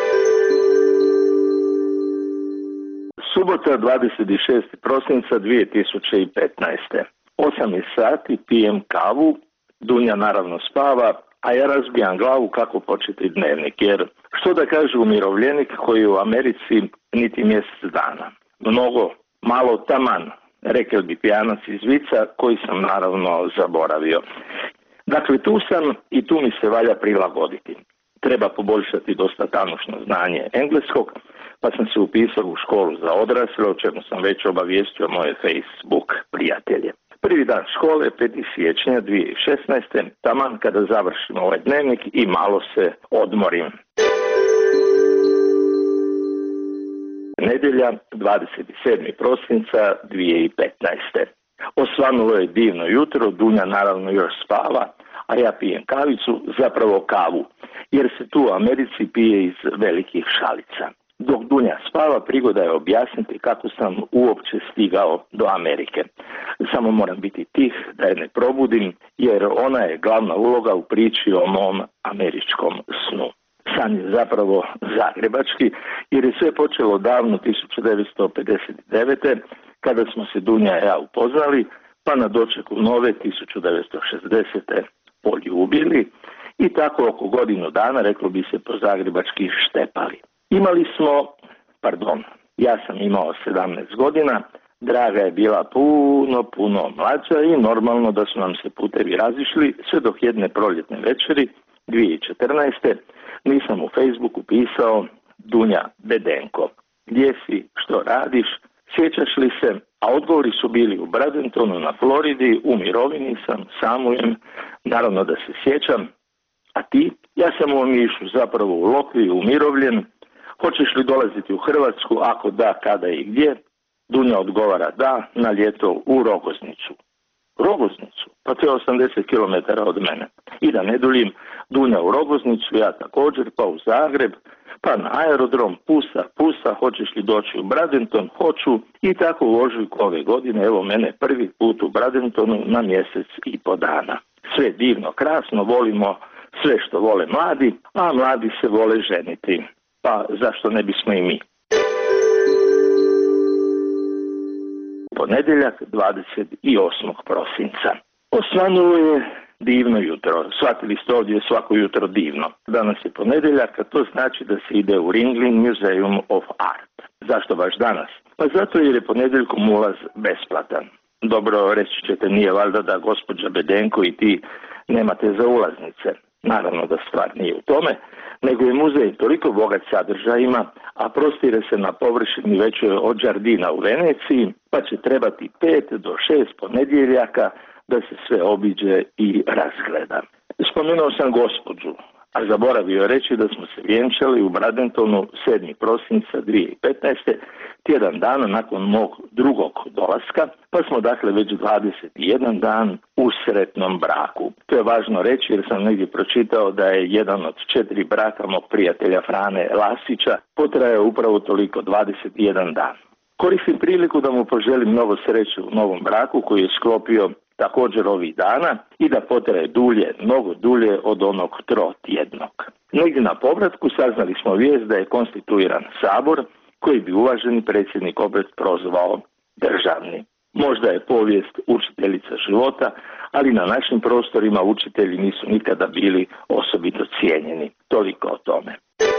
Subota dvadeset šestog prosinca dvije tisuće petnaeste. osam je sati, pijem kavu, Dunja naravno spava, a ja razbijam glavu kako početi dnevnik, jer što da kaže umirovljenik koji u Americi niti mjesec dana. Mnogo, malo taman, rekel bi pijanac iz vica, koji sam naravno zaboravio. Dakle, tu sam i tu mi se valja prilagoditi. Treba poboljšati dosta tanušno znanje engleskog, pa sam se upisao u školu za odrasle, o čemu sam već obavijestio moje Facebook prijatelje. Prvi dan škole, peti siječnja dvije tisuće šesnaeste. Taman kada završim ovaj dnevnik i malo se odmorim. Nedjelja, dvadeset sedmog prosinca dvije tisuće petnaeste. Osvanulo je divno jutro, Dunja naravno još spava, a ja pijem kavicu, zapravo kavu, jer se tu u Americi pije iz velikih šalica. Dok Dunja spava, prigoda je objasniti kako sam uopće stigao do Amerike. Samo moram biti tih da je ne probudim, jer ona je glavna uloga u priči o mom američkom snu. San je zapravo zagrebački, jer je sve počelo davno tisuću devetsto pedeset devete. kada smo se Dunja i ja upoznali, pa na dočeku nove tisuću devetsto šezdesete poljubili i tako oko godinu dana, reklo bi se po zagrebački, štepali. Imali smo, pardon, ja sam imao sedamnaest godina, Draga je bila puno, puno mlađa i normalno da su nam se putevi razišli sve dok jedne proljetne večeri dvije tisuće četrnaeste. nisam u Facebooku pisao: Dunja Bedenko, gdje si, što radiš, sjećaš li se? A odgovori su bili: u Bradentonu na Floridi, u mirovini sam, samujem, naravno da se sjećam. A ti? Ja sam u Omišu, zapravo u Lokvi, umirovljen. Hoćeš li dolaziti u Hrvatsku? Ako da, kada i gdje? Dunja odgovara: da, na ljeto u Rogoznicu. Rogoznicu? Pa to je osamdeset kilometara od mene. I da ne duljim, Dunja u Rogoznicu, ja također, pa u Zagreb, pa na aerodrom, pusa, pusa, hoćeš li doći u Bradenton? Hoću. I tako u ožujku ove godine, evo mene prvi put u Bradentonu na mjesec i po dana. Sve divno, krasno, volimo sve što vole mladi, a mladi se vole ženiti. Pa zašto ne bismo i mi? Ponedjeljak, dvadeset osmog prosinca. Osvanulo je divno jutro. Shvatili ste ovdje svako jutro divno. Danas je ponedjeljak, a to znači da se ide u Ringling Museum of Art. Zašto baš danas? Pa zato jer je ponedjeljkom ulaz besplatan. Dobro, reći ćete, nije valjda da gospođa Bedenko i ti nemate za ulaznice. Naravno da stvar nije u tome, nego je muzej toliko bogat sadržajima, a prostire se na površini većoj od Đardina u Veneciji, pa će trebati pet do šest ponedjeljaka da se sve obiđe i razgleda. Spomenuo sam gospođu, a zaboravio reći da smo se vjenčali u Bradentonu sedmog prosinca dvije tisuće petnaeste. tjedan dana nakon mog drugog dolaska, pa smo dakle već dvadeset jedan dan u sretnom braku. To je važno reći jer sam negdje pročitao da je jedan od četiri braka mog prijatelja Frane Lasića potrajao upravo toliko, dvadeset jedan dan. Koristim priliku da mu poželim mnogo sreće u novom braku koji je sklopio također ovih dana i da potraje dulje, mnogo dulje od onog trotjednog. Negdje na povratku saznali smo vijest da je konstituiran sabor koji bi uvaženi predsjednik opet prozvao državni. Možda je povijest učiteljica života, ali na našim prostorima učitelji nisu nikada bili osobito cijenjeni. Toliko o tome.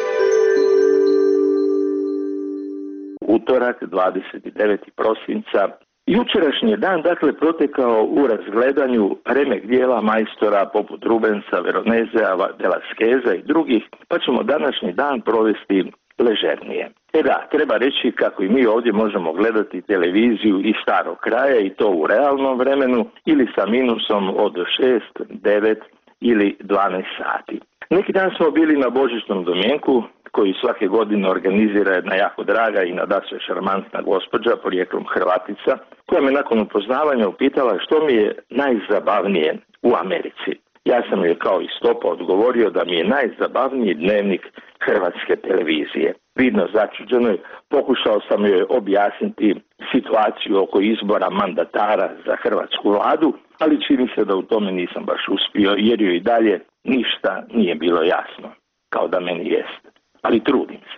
Utorak, dvadeset devetog prosinca. Jučerašnji dan dakle protekao u razgledanju remek dijela majstora poput Rubensa, Veronezea, Velasqueza i drugih, pa ćemo današnji dan provesti ležernije. E da, treba reći kako i mi ovdje možemo gledati televiziju iz starog kraja i to u realnom vremenu ili sa minusom od šest, devet ili dvanaest sati. Neki dan smo bili na božićnom domjenku koji svake godine organizira jedna jako draga i nadasve šarmantna gospođa porijeklom Hrvatica, koja me nakon upoznavanja upitala što mi je najzabavnije u Americi. Ja sam joj kao i stopa odgovorio da mi je najzabavniji dnevnik hrvatske televizije. Vidno začuđenoj pokušao sam joj objasniti situaciju oko izbora mandatara za hrvatsku vladu, ali čini se da u tome nisam baš uspio jer joj i dalje ništa nije bilo jasno, kao da meni jest. Ali trudim se.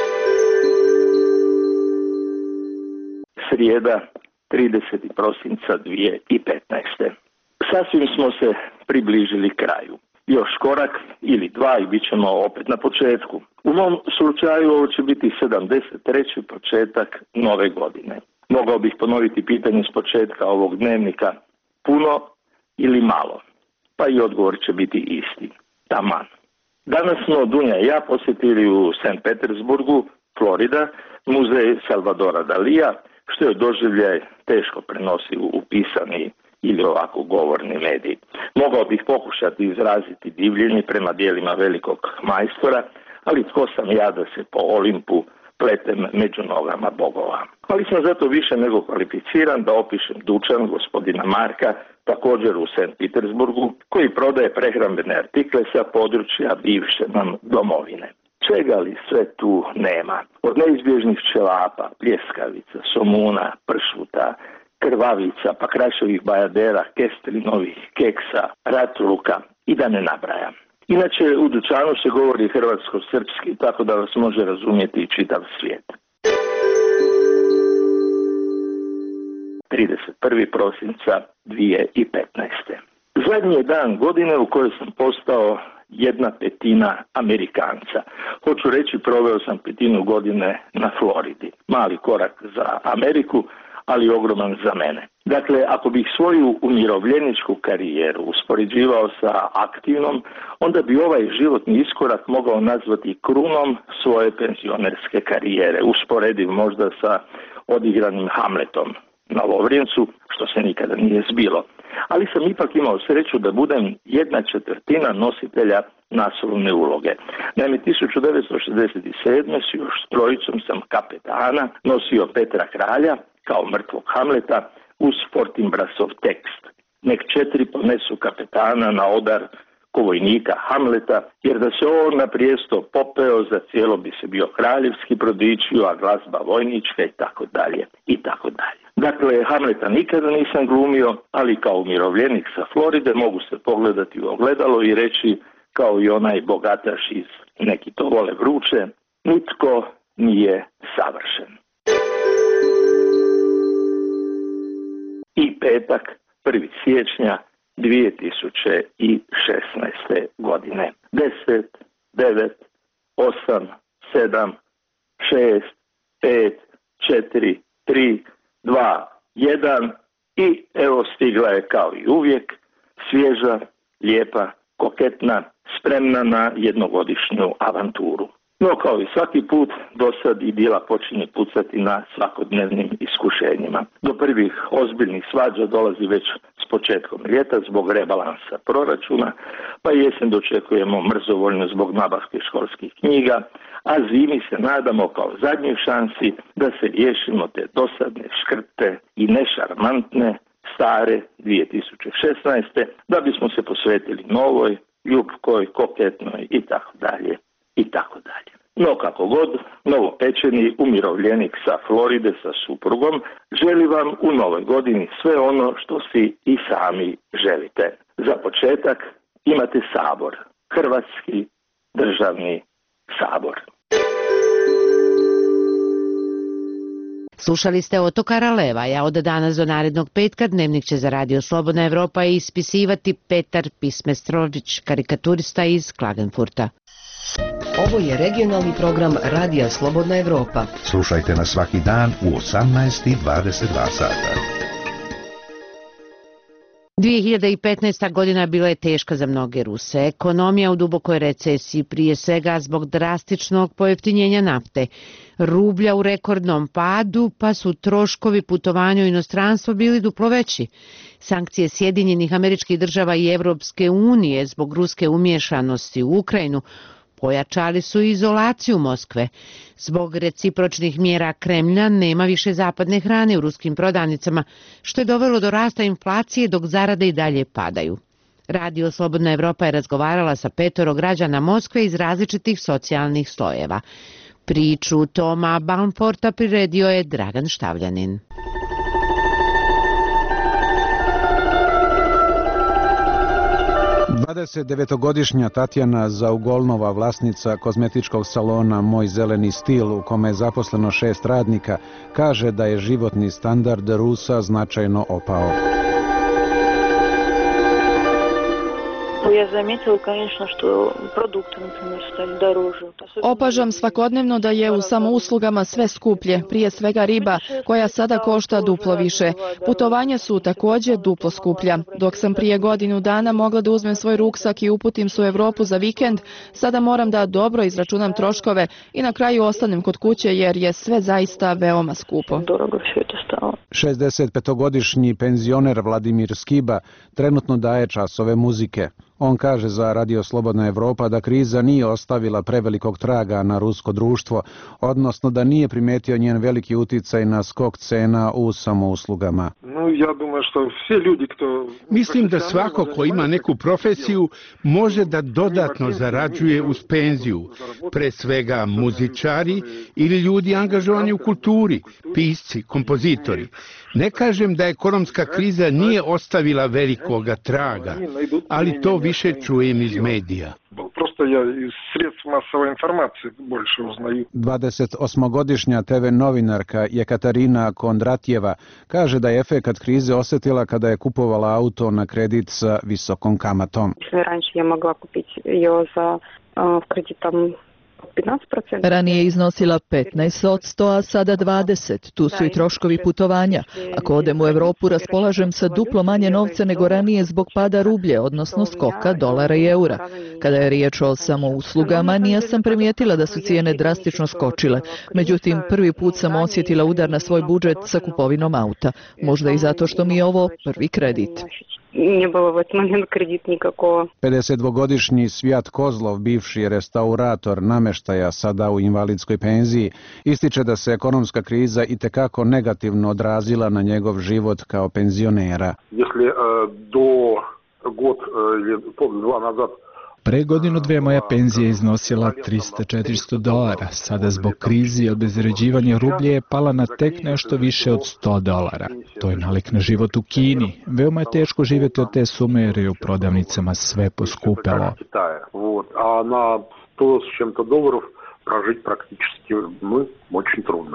Srijeda, tridesetog prosinca dvije tisuće petnaeste. Sasvim smo se približili kraju. Još korak ili dva i bit ćemo opet na početku. U mom slučaju ovo će biti sedamdeset treći početak nove godine. Mogao bih ponoviti pitanje s početka ovog dnevnika, puno ili malo? Pa i odgovor će biti isti, taman. Danas smo Dunja i ja posjetili u Sankt Petersburgu, Florida, muzej Salvadora Dalija, što je doživljaj teško prenosi u pisani ili ovako govorni medij. Mogao bih pokušati izraziti divljenje prema dijelima velikog majstora, ali tko sam ja da se po Olimpu pletem među nogama bogova. Ali sam zato više nego kvalificiran da opišem dućan gospodina Marka, također u Sankt Petersburgu, koji prodaje prehrambene artikle sa područja bivše nam domovine. Čega li sve tu nema? Od neizbježnih ćelapa, pljeskavica, somuna, pršuta, krvavica, pa kraševih bajadera, kestelinovih keksa, ratuluka i da ne nabrajam. Inače, u dućanu se govori hrvatsko-srpski, tako da vas može razumjeti i čitav svijet. trideset prvog prosinca dvije tisuće petnaeste. Zadnji je dan godine u kojoj sam postao jedna petina Amerikanca. Hoću reći, proveo sam petinu godine na Floridi. Mali korak za Ameriku, ali ogroman za mene. Dakle, ako bih svoju umirovljeničku karijeru uspoređivao sa aktivnom, onda bi ovaj životni iskorak mogao nazvati krunom svoje penzionerske karijere, usporediv možda sa odigranim Hamletom na Lovrijencu, što se nikada nije zbilo. Ali sam ipak imao sreću da budem jedna četvrtina nositelja naslovne uloge. Naime, tisuću devetsto šezdeset sedme s još trojicom sam kapetana nosio Petra Kralja kao mrtvog Hamleta uz Fortinbrasov tekst. Nek četiri ponesu kapetana na odar ko vojnika Hamleta, jer da se on na prijesto popeo, za cijelo bi se bio kraljevski prodičio, a glazba vojnička i tako dalje, i tako dalje. Dakle, Hamleta nikada nisam glumio, ali kao umirovljenik sa Floride mogu se pogledati u ogledalo i reći, kao i onaj bogataš iz Neki to vole vruće, nitko nije savršen. I petak, prvog siječnja dvije tisuće šesnaeste. godine. deset, devet, osam, sedam, šest, pet, četiri, tri, dva, jedan i evo stigla je kao i uvijek svježa, lijepa, koketna, spremna na jednogodišnju avanturu. No kao i svaki put, do sad i bila počinje pucati na svakodnevnim iskušenjima. Do prvih ozbiljnih svađa dolazi već s početkom ljeta zbog rebalansa proračuna, pa jesen dočekujemo mrzovoljno zbog nabavke školskih knjiga, a zimi se nadamo kao zadnjoj šansi da se riješimo te dosadne, škrte i nešarmantne stare dvije tisuće šesnaeste. da bismo se posvetili novoj, ljubkoj, koketnoj i tako dalje i tako dalje. No kako god, novopečeni umirovljenik sa Floride sa suprugom želi vam u novoj godini sve ono što si i sami želite. Za početak imate Sabor, Hrvatski državni sabor. Slušali ste Otokara Levaja. Od danas do narednog petka dnevnik će za Radio Slobodna Evropa ispisivati Petar Pismestrović, karikaturista iz Klagenfurta. Ovo je regionalni program Radija Slobodna Evropa. Slušajte nas svaki dan u osamnaest i dvadeset dva sata. dvije hiljade petnaesta. godina bila je teška za mnoge Ruse. Ekonomija u dubokoj recesiji, prije svega zbog drastičnog pojeftinjenja nafte, rublja u rekordnom padu, pa su troškovi putovanja u inostranstvo bili duplo veći. Sankcije Sjedinjenih Američkih Država i Evropske unije zbog ruske umješanosti u Ukrajinu pojačali su izolaciju Moskve. Zbog recipročnih mjera Kremlja nema više zapadne hrane u ruskim prodavnicama, što je dovelo do rasta inflacije dok zarade i dalje padaju. Radio Slobodna Evropa je razgovarala sa petoro građana Moskve iz različitih socijalnih slojeva. Priču Toma Balmforta priredio je Dragan Štavljanin. dvadesetdevetogodišnja Tatjana Zaugolnova, vlasnica kozmetičkog salona Moj zeleni stil, u kome je zaposleno šest radnika, kaže da je životni standard Rusa značajno opao. Я заметила, конечно, что продукты, например, стали дороже. Opažam svakodnevno da je u samouslugama sve skuplje, prije svega riba, koja sada košta duplo više. Putovanja su također duplo skuplja. Dok sam prije godinu dana mogla da uzmem svoj ruksak i uputim se u Evropu za vikend, sada moram da dobro izračunam troškove i na kraju ostanem kod kuće jer je sve zaista veoma skupo. šezdesetpetogodišnji penzioner Vladimir Skiba trenutno daje časove muzike. On kaže za Radio Slobodna Evropa da kriza nije ostavila prevelikog traga na rusko društvo, odnosno da nije primetio njen veliki uticaj na skok cena u samouslugama. Mislim da svako ko ima neku profesiju može da dodatno zarađuje uz penziju, pre svega muzičari ili ljudi angažovani u kulturi, pisci, kompozitori. Ne kažem da ekonomska kriza nije ostavila velikoga traga, ali to više čujem iz medija. dvadesetosmogodišnja te ve novinarka Jekaterina Kondratjeva kaže da je efekat krize osjetila kada je kupovala auto na kredit sa visokom kamatom. Ranije je iznosila petnaest posto, a sada dvadeset. Tu su i troškovi putovanja. Ako odem u Evropu, raspolažem sa duplo manje novca nego ranije zbog pada rublje, odnosno skoka dolara i eura. Kada je riječ o samouslugama, nije sam primijetila da su cijene drastično skočile. Međutim, prvi put sam osjetila udar na svoj budžet sa kupovinom auta. Možda i zato što mi je ovo prvi kredit. Не было в этот момент кредит никакого. pedesetdvogodišnji Svijat Kozlov, bivši restaurator namještaja, sada u invalidskoj penziji, ističe da se ekonomska kriza itekako negativno odrazila na njegov život kao penzionera. Если э, до год или пол-два назад Pre godinu dve moja penzija iznosila trista do četiristo dolara, sada zbog krizi i obezvređivanja rublje je pala na tek nešto više od sto dolara. To je nalik na život u Kini. Veoma je teško živjeti od te sume jer je u prodavnicama sve poskupelo. A na sto s čem-to dolarov prožiti praktički ну, очень трудно.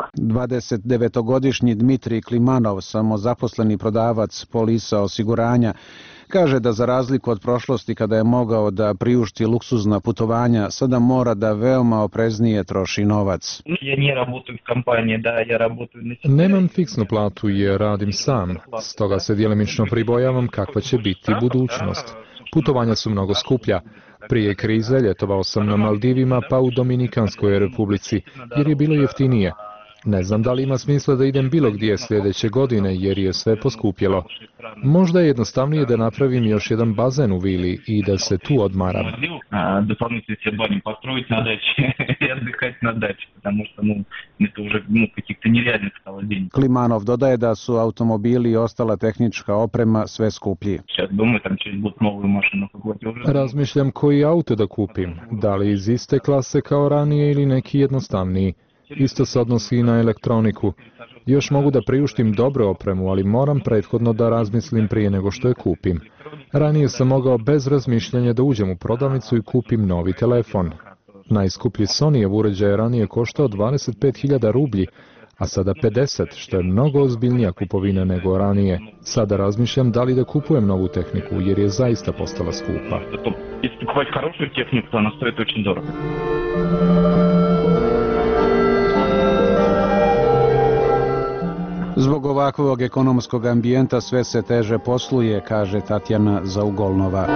dvadesetdevetogodišnji Dmitrij Klimanov, samozaposleni prodavac polisa osiguranja, Kaže da za razliku od prošlosti kada je mogao da priušti luksuzna putovanja, sada mora da veoma opreznije troši novac. Nemam fiksnu platu jer radim sam, stoga se djelimično pribojavam kakva će biti budućnost. Putovanja su mnogo skuplja. Prije krize ljetovao sam na Maldivima pa u Dominikanskoj republici jer je bilo jeftinije. Ne znam da li ima smisla da idem bilo gdje sljedeće godine jer je sve poskupjelo. Možda je jednostavnije da napravim još jedan bazen u vili i da se tu odmaram. Klimanov dodaje da su automobili i ostala tehnička oprema sve skuplji. Razmišljam koji auto da kupim, da li iz iste klase kao ranije ili neki jednostavniji. Isto se odnosi i na elektroniku. Još mogu da priuštim dobru opremu, ali moram prethodno da razmislim prije nego što je kupim. Ranije sam mogao bez razmišljanja da uđem u prodavnicu i kupim novi telefon. Najskuplji Sonyjev uređaj je ranije koštao dvadeset pet hiljada rublji, a sada pedeset, što je mnogo ozbiljnija kupovina nego ranije. Sada razmišljam da li da kupujem novu tehniku, jer je zaista postala skupa. Zbog ovakvog ekonomskog ambijenta sve se teže posluje, kaže Tatjana Zaugolnova.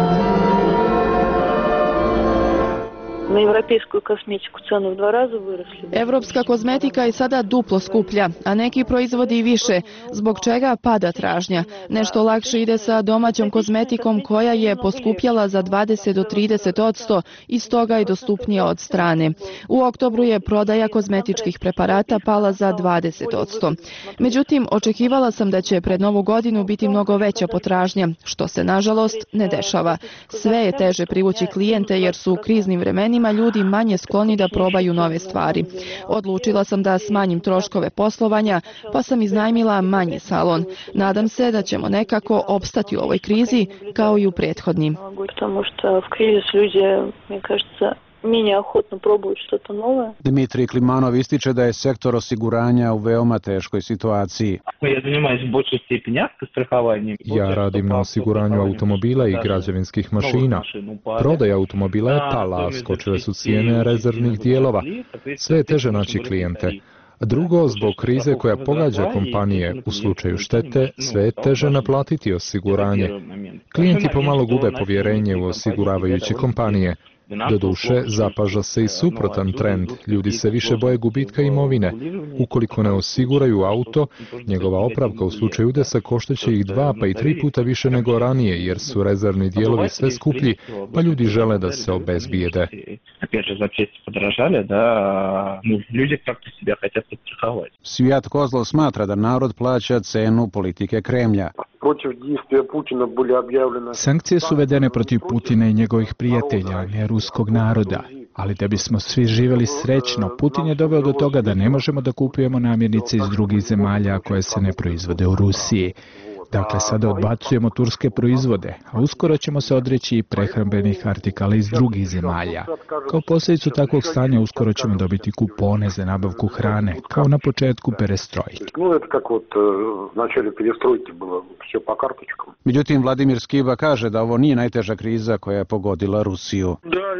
Na evropsku kosmetiku cene u dva raza vyrasli. Evropska kozmetika je sada duplo skuplja, a neki proizvodi i više, zbog čega pada tražnja. Nešto lakše ide sa domaćom kozmetikom koja je poskupjala za dvadeset do trideset odsto i stoga je dostupnija od strane. U oktobru je prodaja kozmetičkih preparata pala za dvadeset odsto. Međutim, očekivala sam da će pred Novu godinu biti mnogo veća potražnja, što se nažalost ne dešava. Sve je teže privući klijente jer su u kriznim vremenima ljudi manje skloni da probaju nove stvari. Odlučila sam da smanjim troškove poslovanja, pa sam iznajmila manji salon. Nadam se da ćemo nekako opstati u ovoj krizi, kao i u prethodnim. Потому что в кризис люди, мне кажется, менее охотно пробуют что-то новое. Dmitrij Klimanov ističe da je sektor osiguranja u veoma teškoj situaciji. Ja radim na osiguranju automobila i građevinskih mašina. Prodaja automobila je pala, a skočile su cijene rezervnih dijelova. Sve je teže naći klijente. Drugo, zbog krize koja pogađa kompanije u slučaju štete, sve je teže naplatiti osiguranje. Klijenti pomalo gube povjerenje u osiguravajuće kompanije. Doduše, zapaža se i suprotan trend. Ljudi se više boje gubitka imovine. Ukoliko ne osiguraju auto, njegova opravka u slučaju udesa koštaće ih dva pa i tri puta više nego ranije, jer su rezervni dijelovi sve skuplji, pa ljudi žele da se obezbijede. Svijat Kozlov smatra da narod plaća cenu politike Kremlja. Sankcije su uvedene protiv Putina i njegovih prijatelja, ne ruskog naroda. Ali da bismo svi živjeli srećno, Putin je doveo do toga da ne možemo da kupujemo namirnice iz drugih zemalja koje se ne proizvode u Rusiji. Dakle, sada odbacujemo turske proizvode, a uskoro ćemo se odreći i prehrambenih artikala iz drugih zemalja. Kao posljedicu takvog stanja uskoro ćemo dobiti kupone za nabavku hrane, kao na početku perestrojke. Međutim, Vladimir Skiba kaže da ovo nije najteža kriza koja je pogodila Rusiju.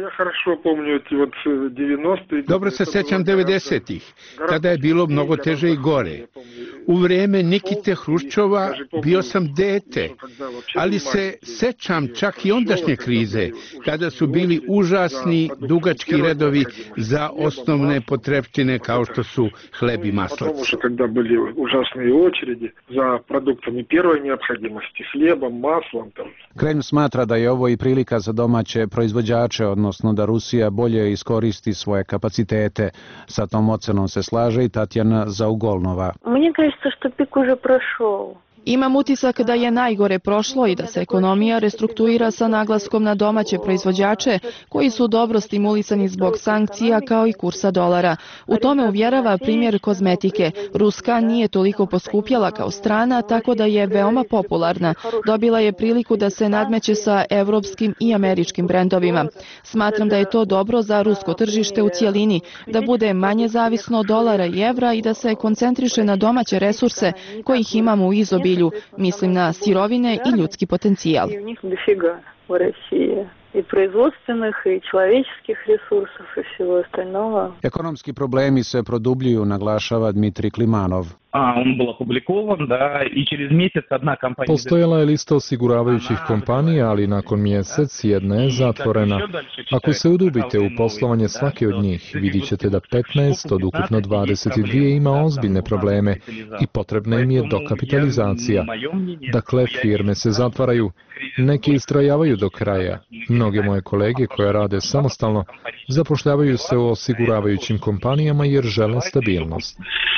Dobro se sjećam devedesetih. Tada je bilo mnogo teže i gore. U vrijeme Nikite Hruščova bio sam dete, ali se sećam čak i ondašnje krize, kada su bili užasni dugački redovi za osnovne potrepštine kao što su hleb i maslac. Kada bili užasne očeredi za produktami prve neophodimosti, hljebom, maslom. Kremlj smatra da je ovo i prilika za domaće proizvođače, odnosno da Rusija bolje iskoristi svoje kapacitete. Sa tom ocenom se slaže i Tatjana Zaugolnova. Мне кажется, что пик уже прошел. Imam utisak da je najgore prošlo i da se ekonomija restrukturira sa naglaskom na domaće proizvođače koji su dobro stimulisani zbog sankcija kao i kursa dolara. U tome uvjerava primjer kozmetike. Ruska nije toliko poskupjela kao strana, tako da je veoma popularna. Dobila je priliku da se nadmeće sa evropskim i američkim brendovima. Smatram da je to dobro za rusko tržište u cijelini, da bude manje zavisno od dolara i evra i da se koncentriše na domaće resurse kojih imamo u izobilju cilju, mislim na sirovine i ljudski potencijal. В России и производственных, и человеческих ресурсов, и всего остального. Ekonomski problemi se produbljuju, naglašava Dmitrij Klimanov. А, он был опубликован, да, и через месяц одна компания... Postojala je lista osiguravajućih kompanija, ali nakon mjesec jedna je zatvorena. Ako se udubite u poslovanje svake od njih, vidit ćete da petnaest od ukupno dvadeset dvije ima ozbiljne probleme i potrebna im je dokapitalizacija. Dakle, firme se zatvaraju. Neki istrajavaju do kraja. Mnoge moje kolege koje rade samostalno zapošljavaju se u osiguravajućim kompanijama jer žele stabilnost.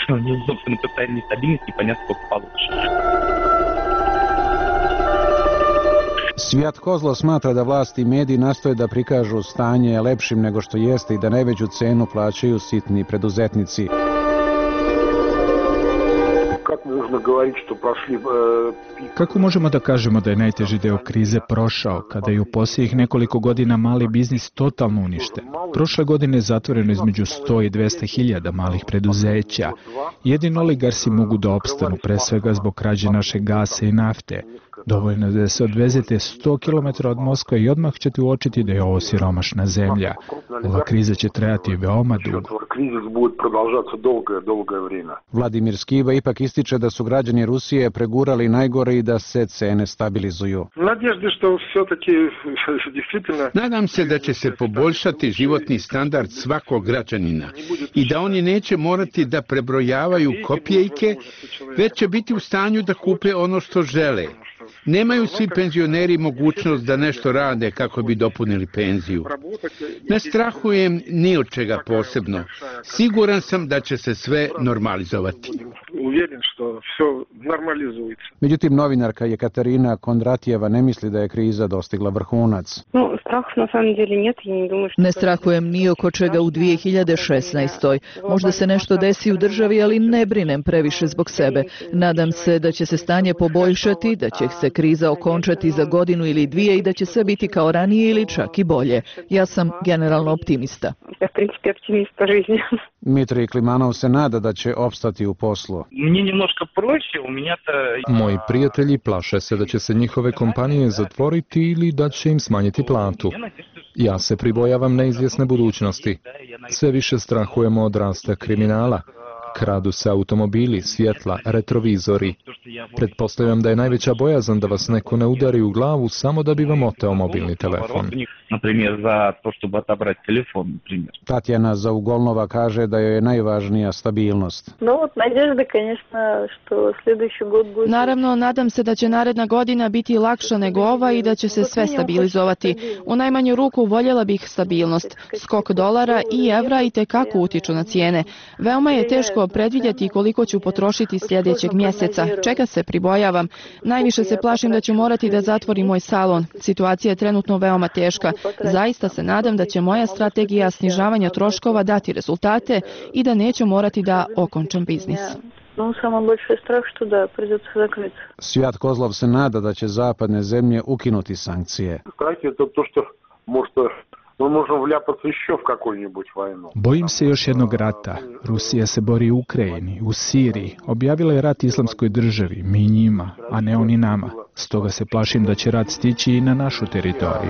Svijat Kozlo smatra da vlasti i mediji nastoje da prikažu stanje lepšim nego što jeste i da najveću cenu plaćaju sitni preduzetnici. Kako možemo da kažemo da je najteži deo krize prošao, kada je u posljednjih nekoliko godina mali biznis totalno uništen? Prošle godine je zatvoreno između sto i dvesta hiljada malih preduzeća. Jedino oligarsi mogu da opstanu, pre svega zbog krađe naše gasa i nafte. Dovoljno je da se odvezete sto kilometara od Moskve i odmah ćete uočiti da je ovo siromašna zemlja. Ova kriza će trajati veoma dugo. Vladimir Skiba ipak ističe da su građani Rusije pregurali najgore i da se cene stabilizuju. Nadam se da će se poboljšati životni standard svakog građanina i da oni neće morati da prebrojavaju kopijejke, već će biti u stanju da kupe ono što žele. Nemaju svi penzioneri mogućnost da nešto rade kako bi dopunili penziju. Ne strahujem ni od čega posebno. Siguran sam da će se sve normalizovati. Međutim, novinarka Jekaterina Kondratjeva ne misli da je kriza dostigla vrhunac. Ne strahujem ni oko čega u dvije hiljade šesnaestoj. Možda se nešto desi u državi, ali ne brinem previše zbog sebe. Nadam se da će se stanje poboljšati, da će se kriza okončati za godinu ili dvije i da će sve biti kao ranije ili čak i bolje. Ja sam generalno optimista. Dmitrij Klimanov se nada da će opstati u poslu. Moji prijatelji plaše se da će se njihove kompanije zatvoriti ili da će im smanjiti platu. Ja se pribojavam neizvjesne budućnosti. Sve više strahujemo od rasta kriminala. Kradu se automobili, svjetla, retrovizori. Pretpostavljam da je najveća bojazan da vas neko ne udari u glavu samo da bi vam oteo mobilni telefon. Tatjana Zaugolnova kaže da joj je najvažnija stabilnost. Naravno, nadam se da će naredna godina biti lakša nego ova i da će se sve stabilizovati. U najmanju ruku voljela bih stabilnost. Skok dolara i evra i tekako utiču na cijene. Veoma je teško predvidjeti koliko ću potrošiti sljedećeg mjeseca. Čega se pribojavam? Najviše se plašim da ću morati da zatvorim moj salon. Situacija je trenutno veoma teška. Zaista se nadam da će moja strategija snižavanja troškova dati rezultate i da neću morati da okončam biznis. Svijat Kozlov se nada da će zapadne zemlje ukinuti sankcije. Bojim se još jednog rata. Rusija se bori u Ukrajini, u Siriji. Objavila je rat islamskoj državi, mi njima, a ne oni nama. Stoga se plašim da će rat stići i na našu teritoriju.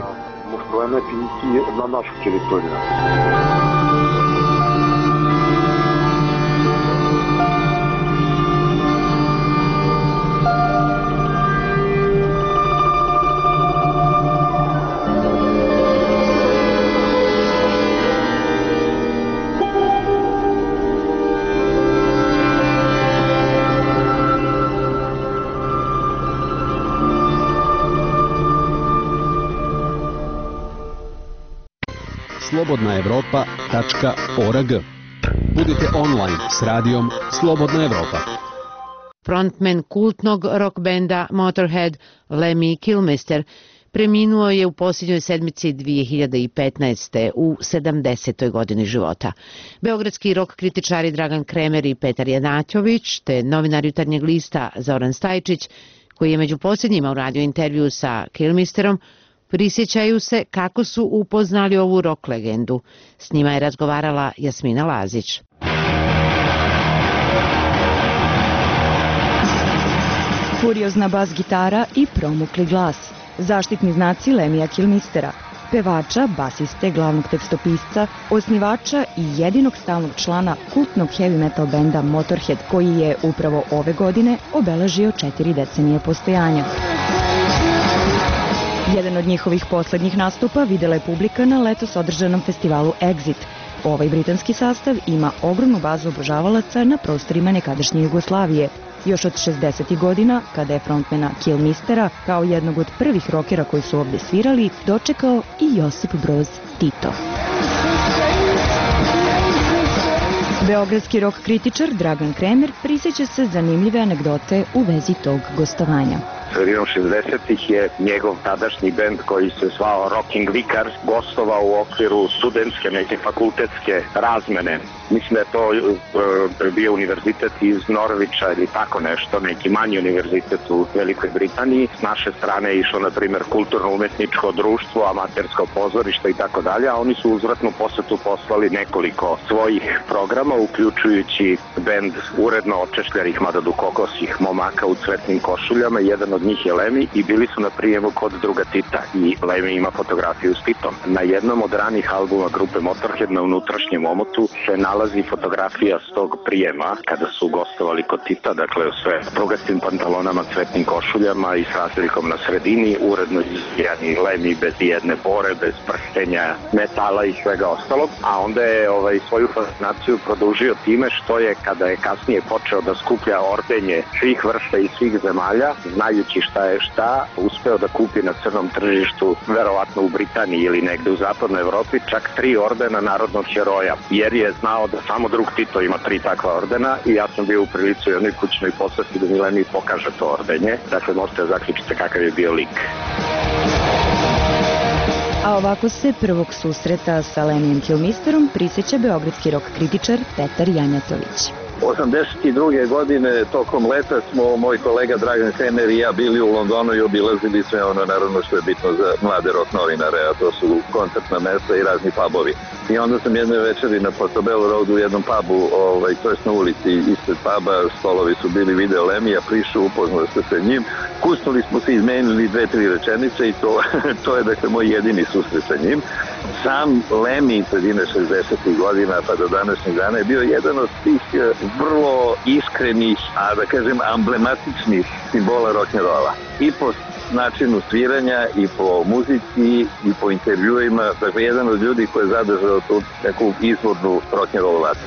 slobodna evropa tačka org. Budite online s radijom Slobodna Evropa. Frontman kultnog rock benda Motorhead Lemmy Kilmister preminuo je u posljednjoj sedmici dvije hiljade petnaeste. u sedamdesetoj godini života. Beogradski rock kritičari Dragan Kremer i Petar Janaćović te novinar Jutarnjeg lista Zoran Stajčić, koji je među posljednjima uradio intervju sa Kilmisterom, prisjećaju se kako su upoznali ovu rock legendu. S njima je razgovarala Jasmina Lazić. Kuriozna bas gitara i promukli glas. Zaštitni znaci Lemija Kilmistera, pevača, basiste, glavnog tekstopisca, osnivača i jedinog stalnog člana kultnog heavy metal benda Motorhead, koji je upravo ove godine obeležio četiri decenije postojanja. Jedan od njihovih poslednjih nastupa videla je publika na letos održanom festivalu Exit. Ovaj britanski sastav ima ogromnu bazu obožavalaca na prostorima nekadašnje Jugoslavije. Još od šezdesetih godina, kada je frontmena Kilmistera, kao jednog od prvih rokera koji su ovde svirali, dočekao i Josip Broz Tito. Beogradski rock kritičar Dragan Kremer prisjeća se zanimljive anegdote u vezi tog gostovanja. Sredinom šezdesetih je njegov tadašnji bend koji se zvao Rocking Vicar gostovao u okviru studentske neke fakultetske razmene. Mislim da je to e, bio univerzitet iz Norvića ili tako nešto, neki manji univerzitet u Velikoj Britaniji. S naše strane je išlo, na primjer, kulturno-umetničko društvo, amatersko pozorište i tako dalje, a oni su uzvratnu posetu poslali nekoliko svojih programa, uključujući bend uredno očešljarih, mada dukokosih momaka u cvetnim košuljama. Jedan od njih je Lemi i bili su na prijemu kod druga Tita i Lemi ima fotografiju s Titom. Na jednom od ranih albuma grupe Motorhead na unutrašnjem omotu se nalazi fotografija s tog prijema kada su gostovali kod Tita, dakle sve prugastim pantalonama, cvetnim košuljama i s razlikom na sredini, uredno izvijani Lemi bez jedne bore, bez prstenja, metala i svega ostalog, a onda je ovaj, svoju fascinaciju produžio time što je, kada je kasnije počeo da skuplja ordenje svih vrsta i svih zemalja, znajući šta je šta, uspeo da kupi na crnom tržištu, verovatno u Britaniji ili negde u zapadnoj Evropi, čak tri ordena narodnog heroja, jer je znao da samo drug Tito ima tri takva ordena i ja sam bio u prilici u jednoj kućnoj poseti da mi Lemi pokaže to ordenje. Dakle, možete da zaključite kakav je bio lik. A ovako se prvog susreta sa Lemijem Kilmisterom prisjeća beogradski rock kritičar Petar Janjatović. osamdeset druge godine tokom leta smo moj kolega Dragan Kremer i ja bili u Londonu i obilazili sve ono naravno što je bitno za mlade rock novinare, a to su koncertna mesta i razni pubovi. I onda sam jedne večeri na Portobello Roadu u jednom pubu, ovaj, to jest na ulici ispred puba, stolovi su bili video Lemija, prišao, upoznao se sa njim, kusnuli smo se, izmenili dve, tri rečenice i to, to je dakle moj jedini susret sa njim. Sam Lemi sredine šezdesetih godina pa do današnjeg dana je bio jedan od tih vrlo iskrenih, a da kažem emblematičnih simbola rock'n'rolla. I po načinu sviranja, i po muzici, i po intervjuima. Dakle, jedan od ljudi koji je zadržao tu neku izvornu rock'n'roll vatru.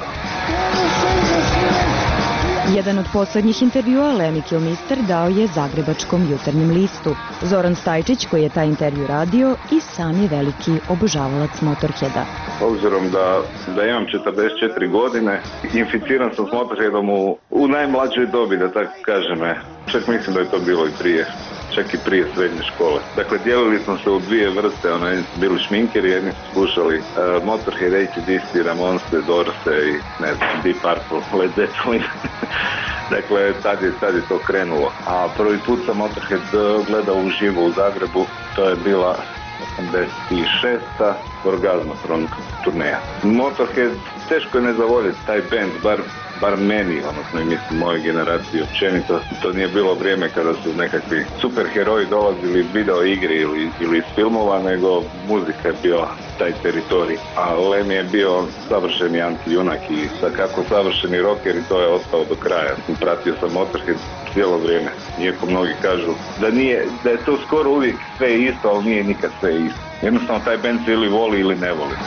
Jedan od poslednjih intervjua Lemi Kilmister dao je Zagrebačkom jutarnjem listu. Zoran Stajčić, koji je taj intervju radio, i sam je veliki obožavalac Motorheada. Obzirom da, da imam četrdeset četiri godine, inficiran sam s Motorheadom u, u najmlađoj dobi, da tako kažem. Čak mislim da je to bilo i prije. Čak i prije srednje škole. Dakle, dijelili smo se u dvije vrste, ono, jedni su bili šminkeri, jedni su slušali uh, Motorhead, A C D C, Ramonse, Dorse i ne znam, Deep Purple, Led Zeppelin. Dakle, tad je, tad je to krenulo. A prvi put sam Motorhead gledao uživo u Zagrebu, to je bila osamdeset šesta Orgazmatron turneja. Motorhead, teško je ne zavoljeti taj band, bar bar meni, odnosno i mislim moje generacije općenito. To nije bilo vrijeme kada su nekakvi superheroji dolazili iz video igri ili, ili iz filmova, nego muzika je bio taj teritorij. A Lemi je bio savršeni anti-junak i sa kako savršeni rocker i to je ostao do kraja. Pratio sam Motorhead cijelo vrijeme. Iako mnogi kažu da, nije, da je to skoro uvijek sve isto, ali nije nikad sve isto. Jednostavno taj band se ili voli ili ne voli.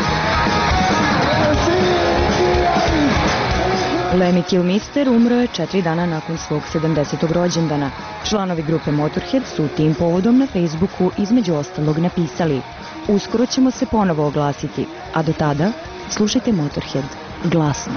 Lemmy Kilmister umro je četiri dana nakon svog sedamdesetog rođendana. Članovi grupe Motorhead su tim povodom na Facebooku između ostalog napisali: uskoro ćemo se ponovo oglasiti, a do tada slušajte Motorhead glasno.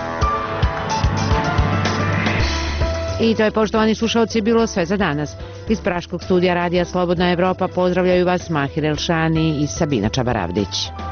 I to je, poštovani slušalci, bilo sve za danas. Iz Praškog studija Radija Slobodna Evropa pozdravljaju vas Mahir Elšani i Sabina Čabaravdić.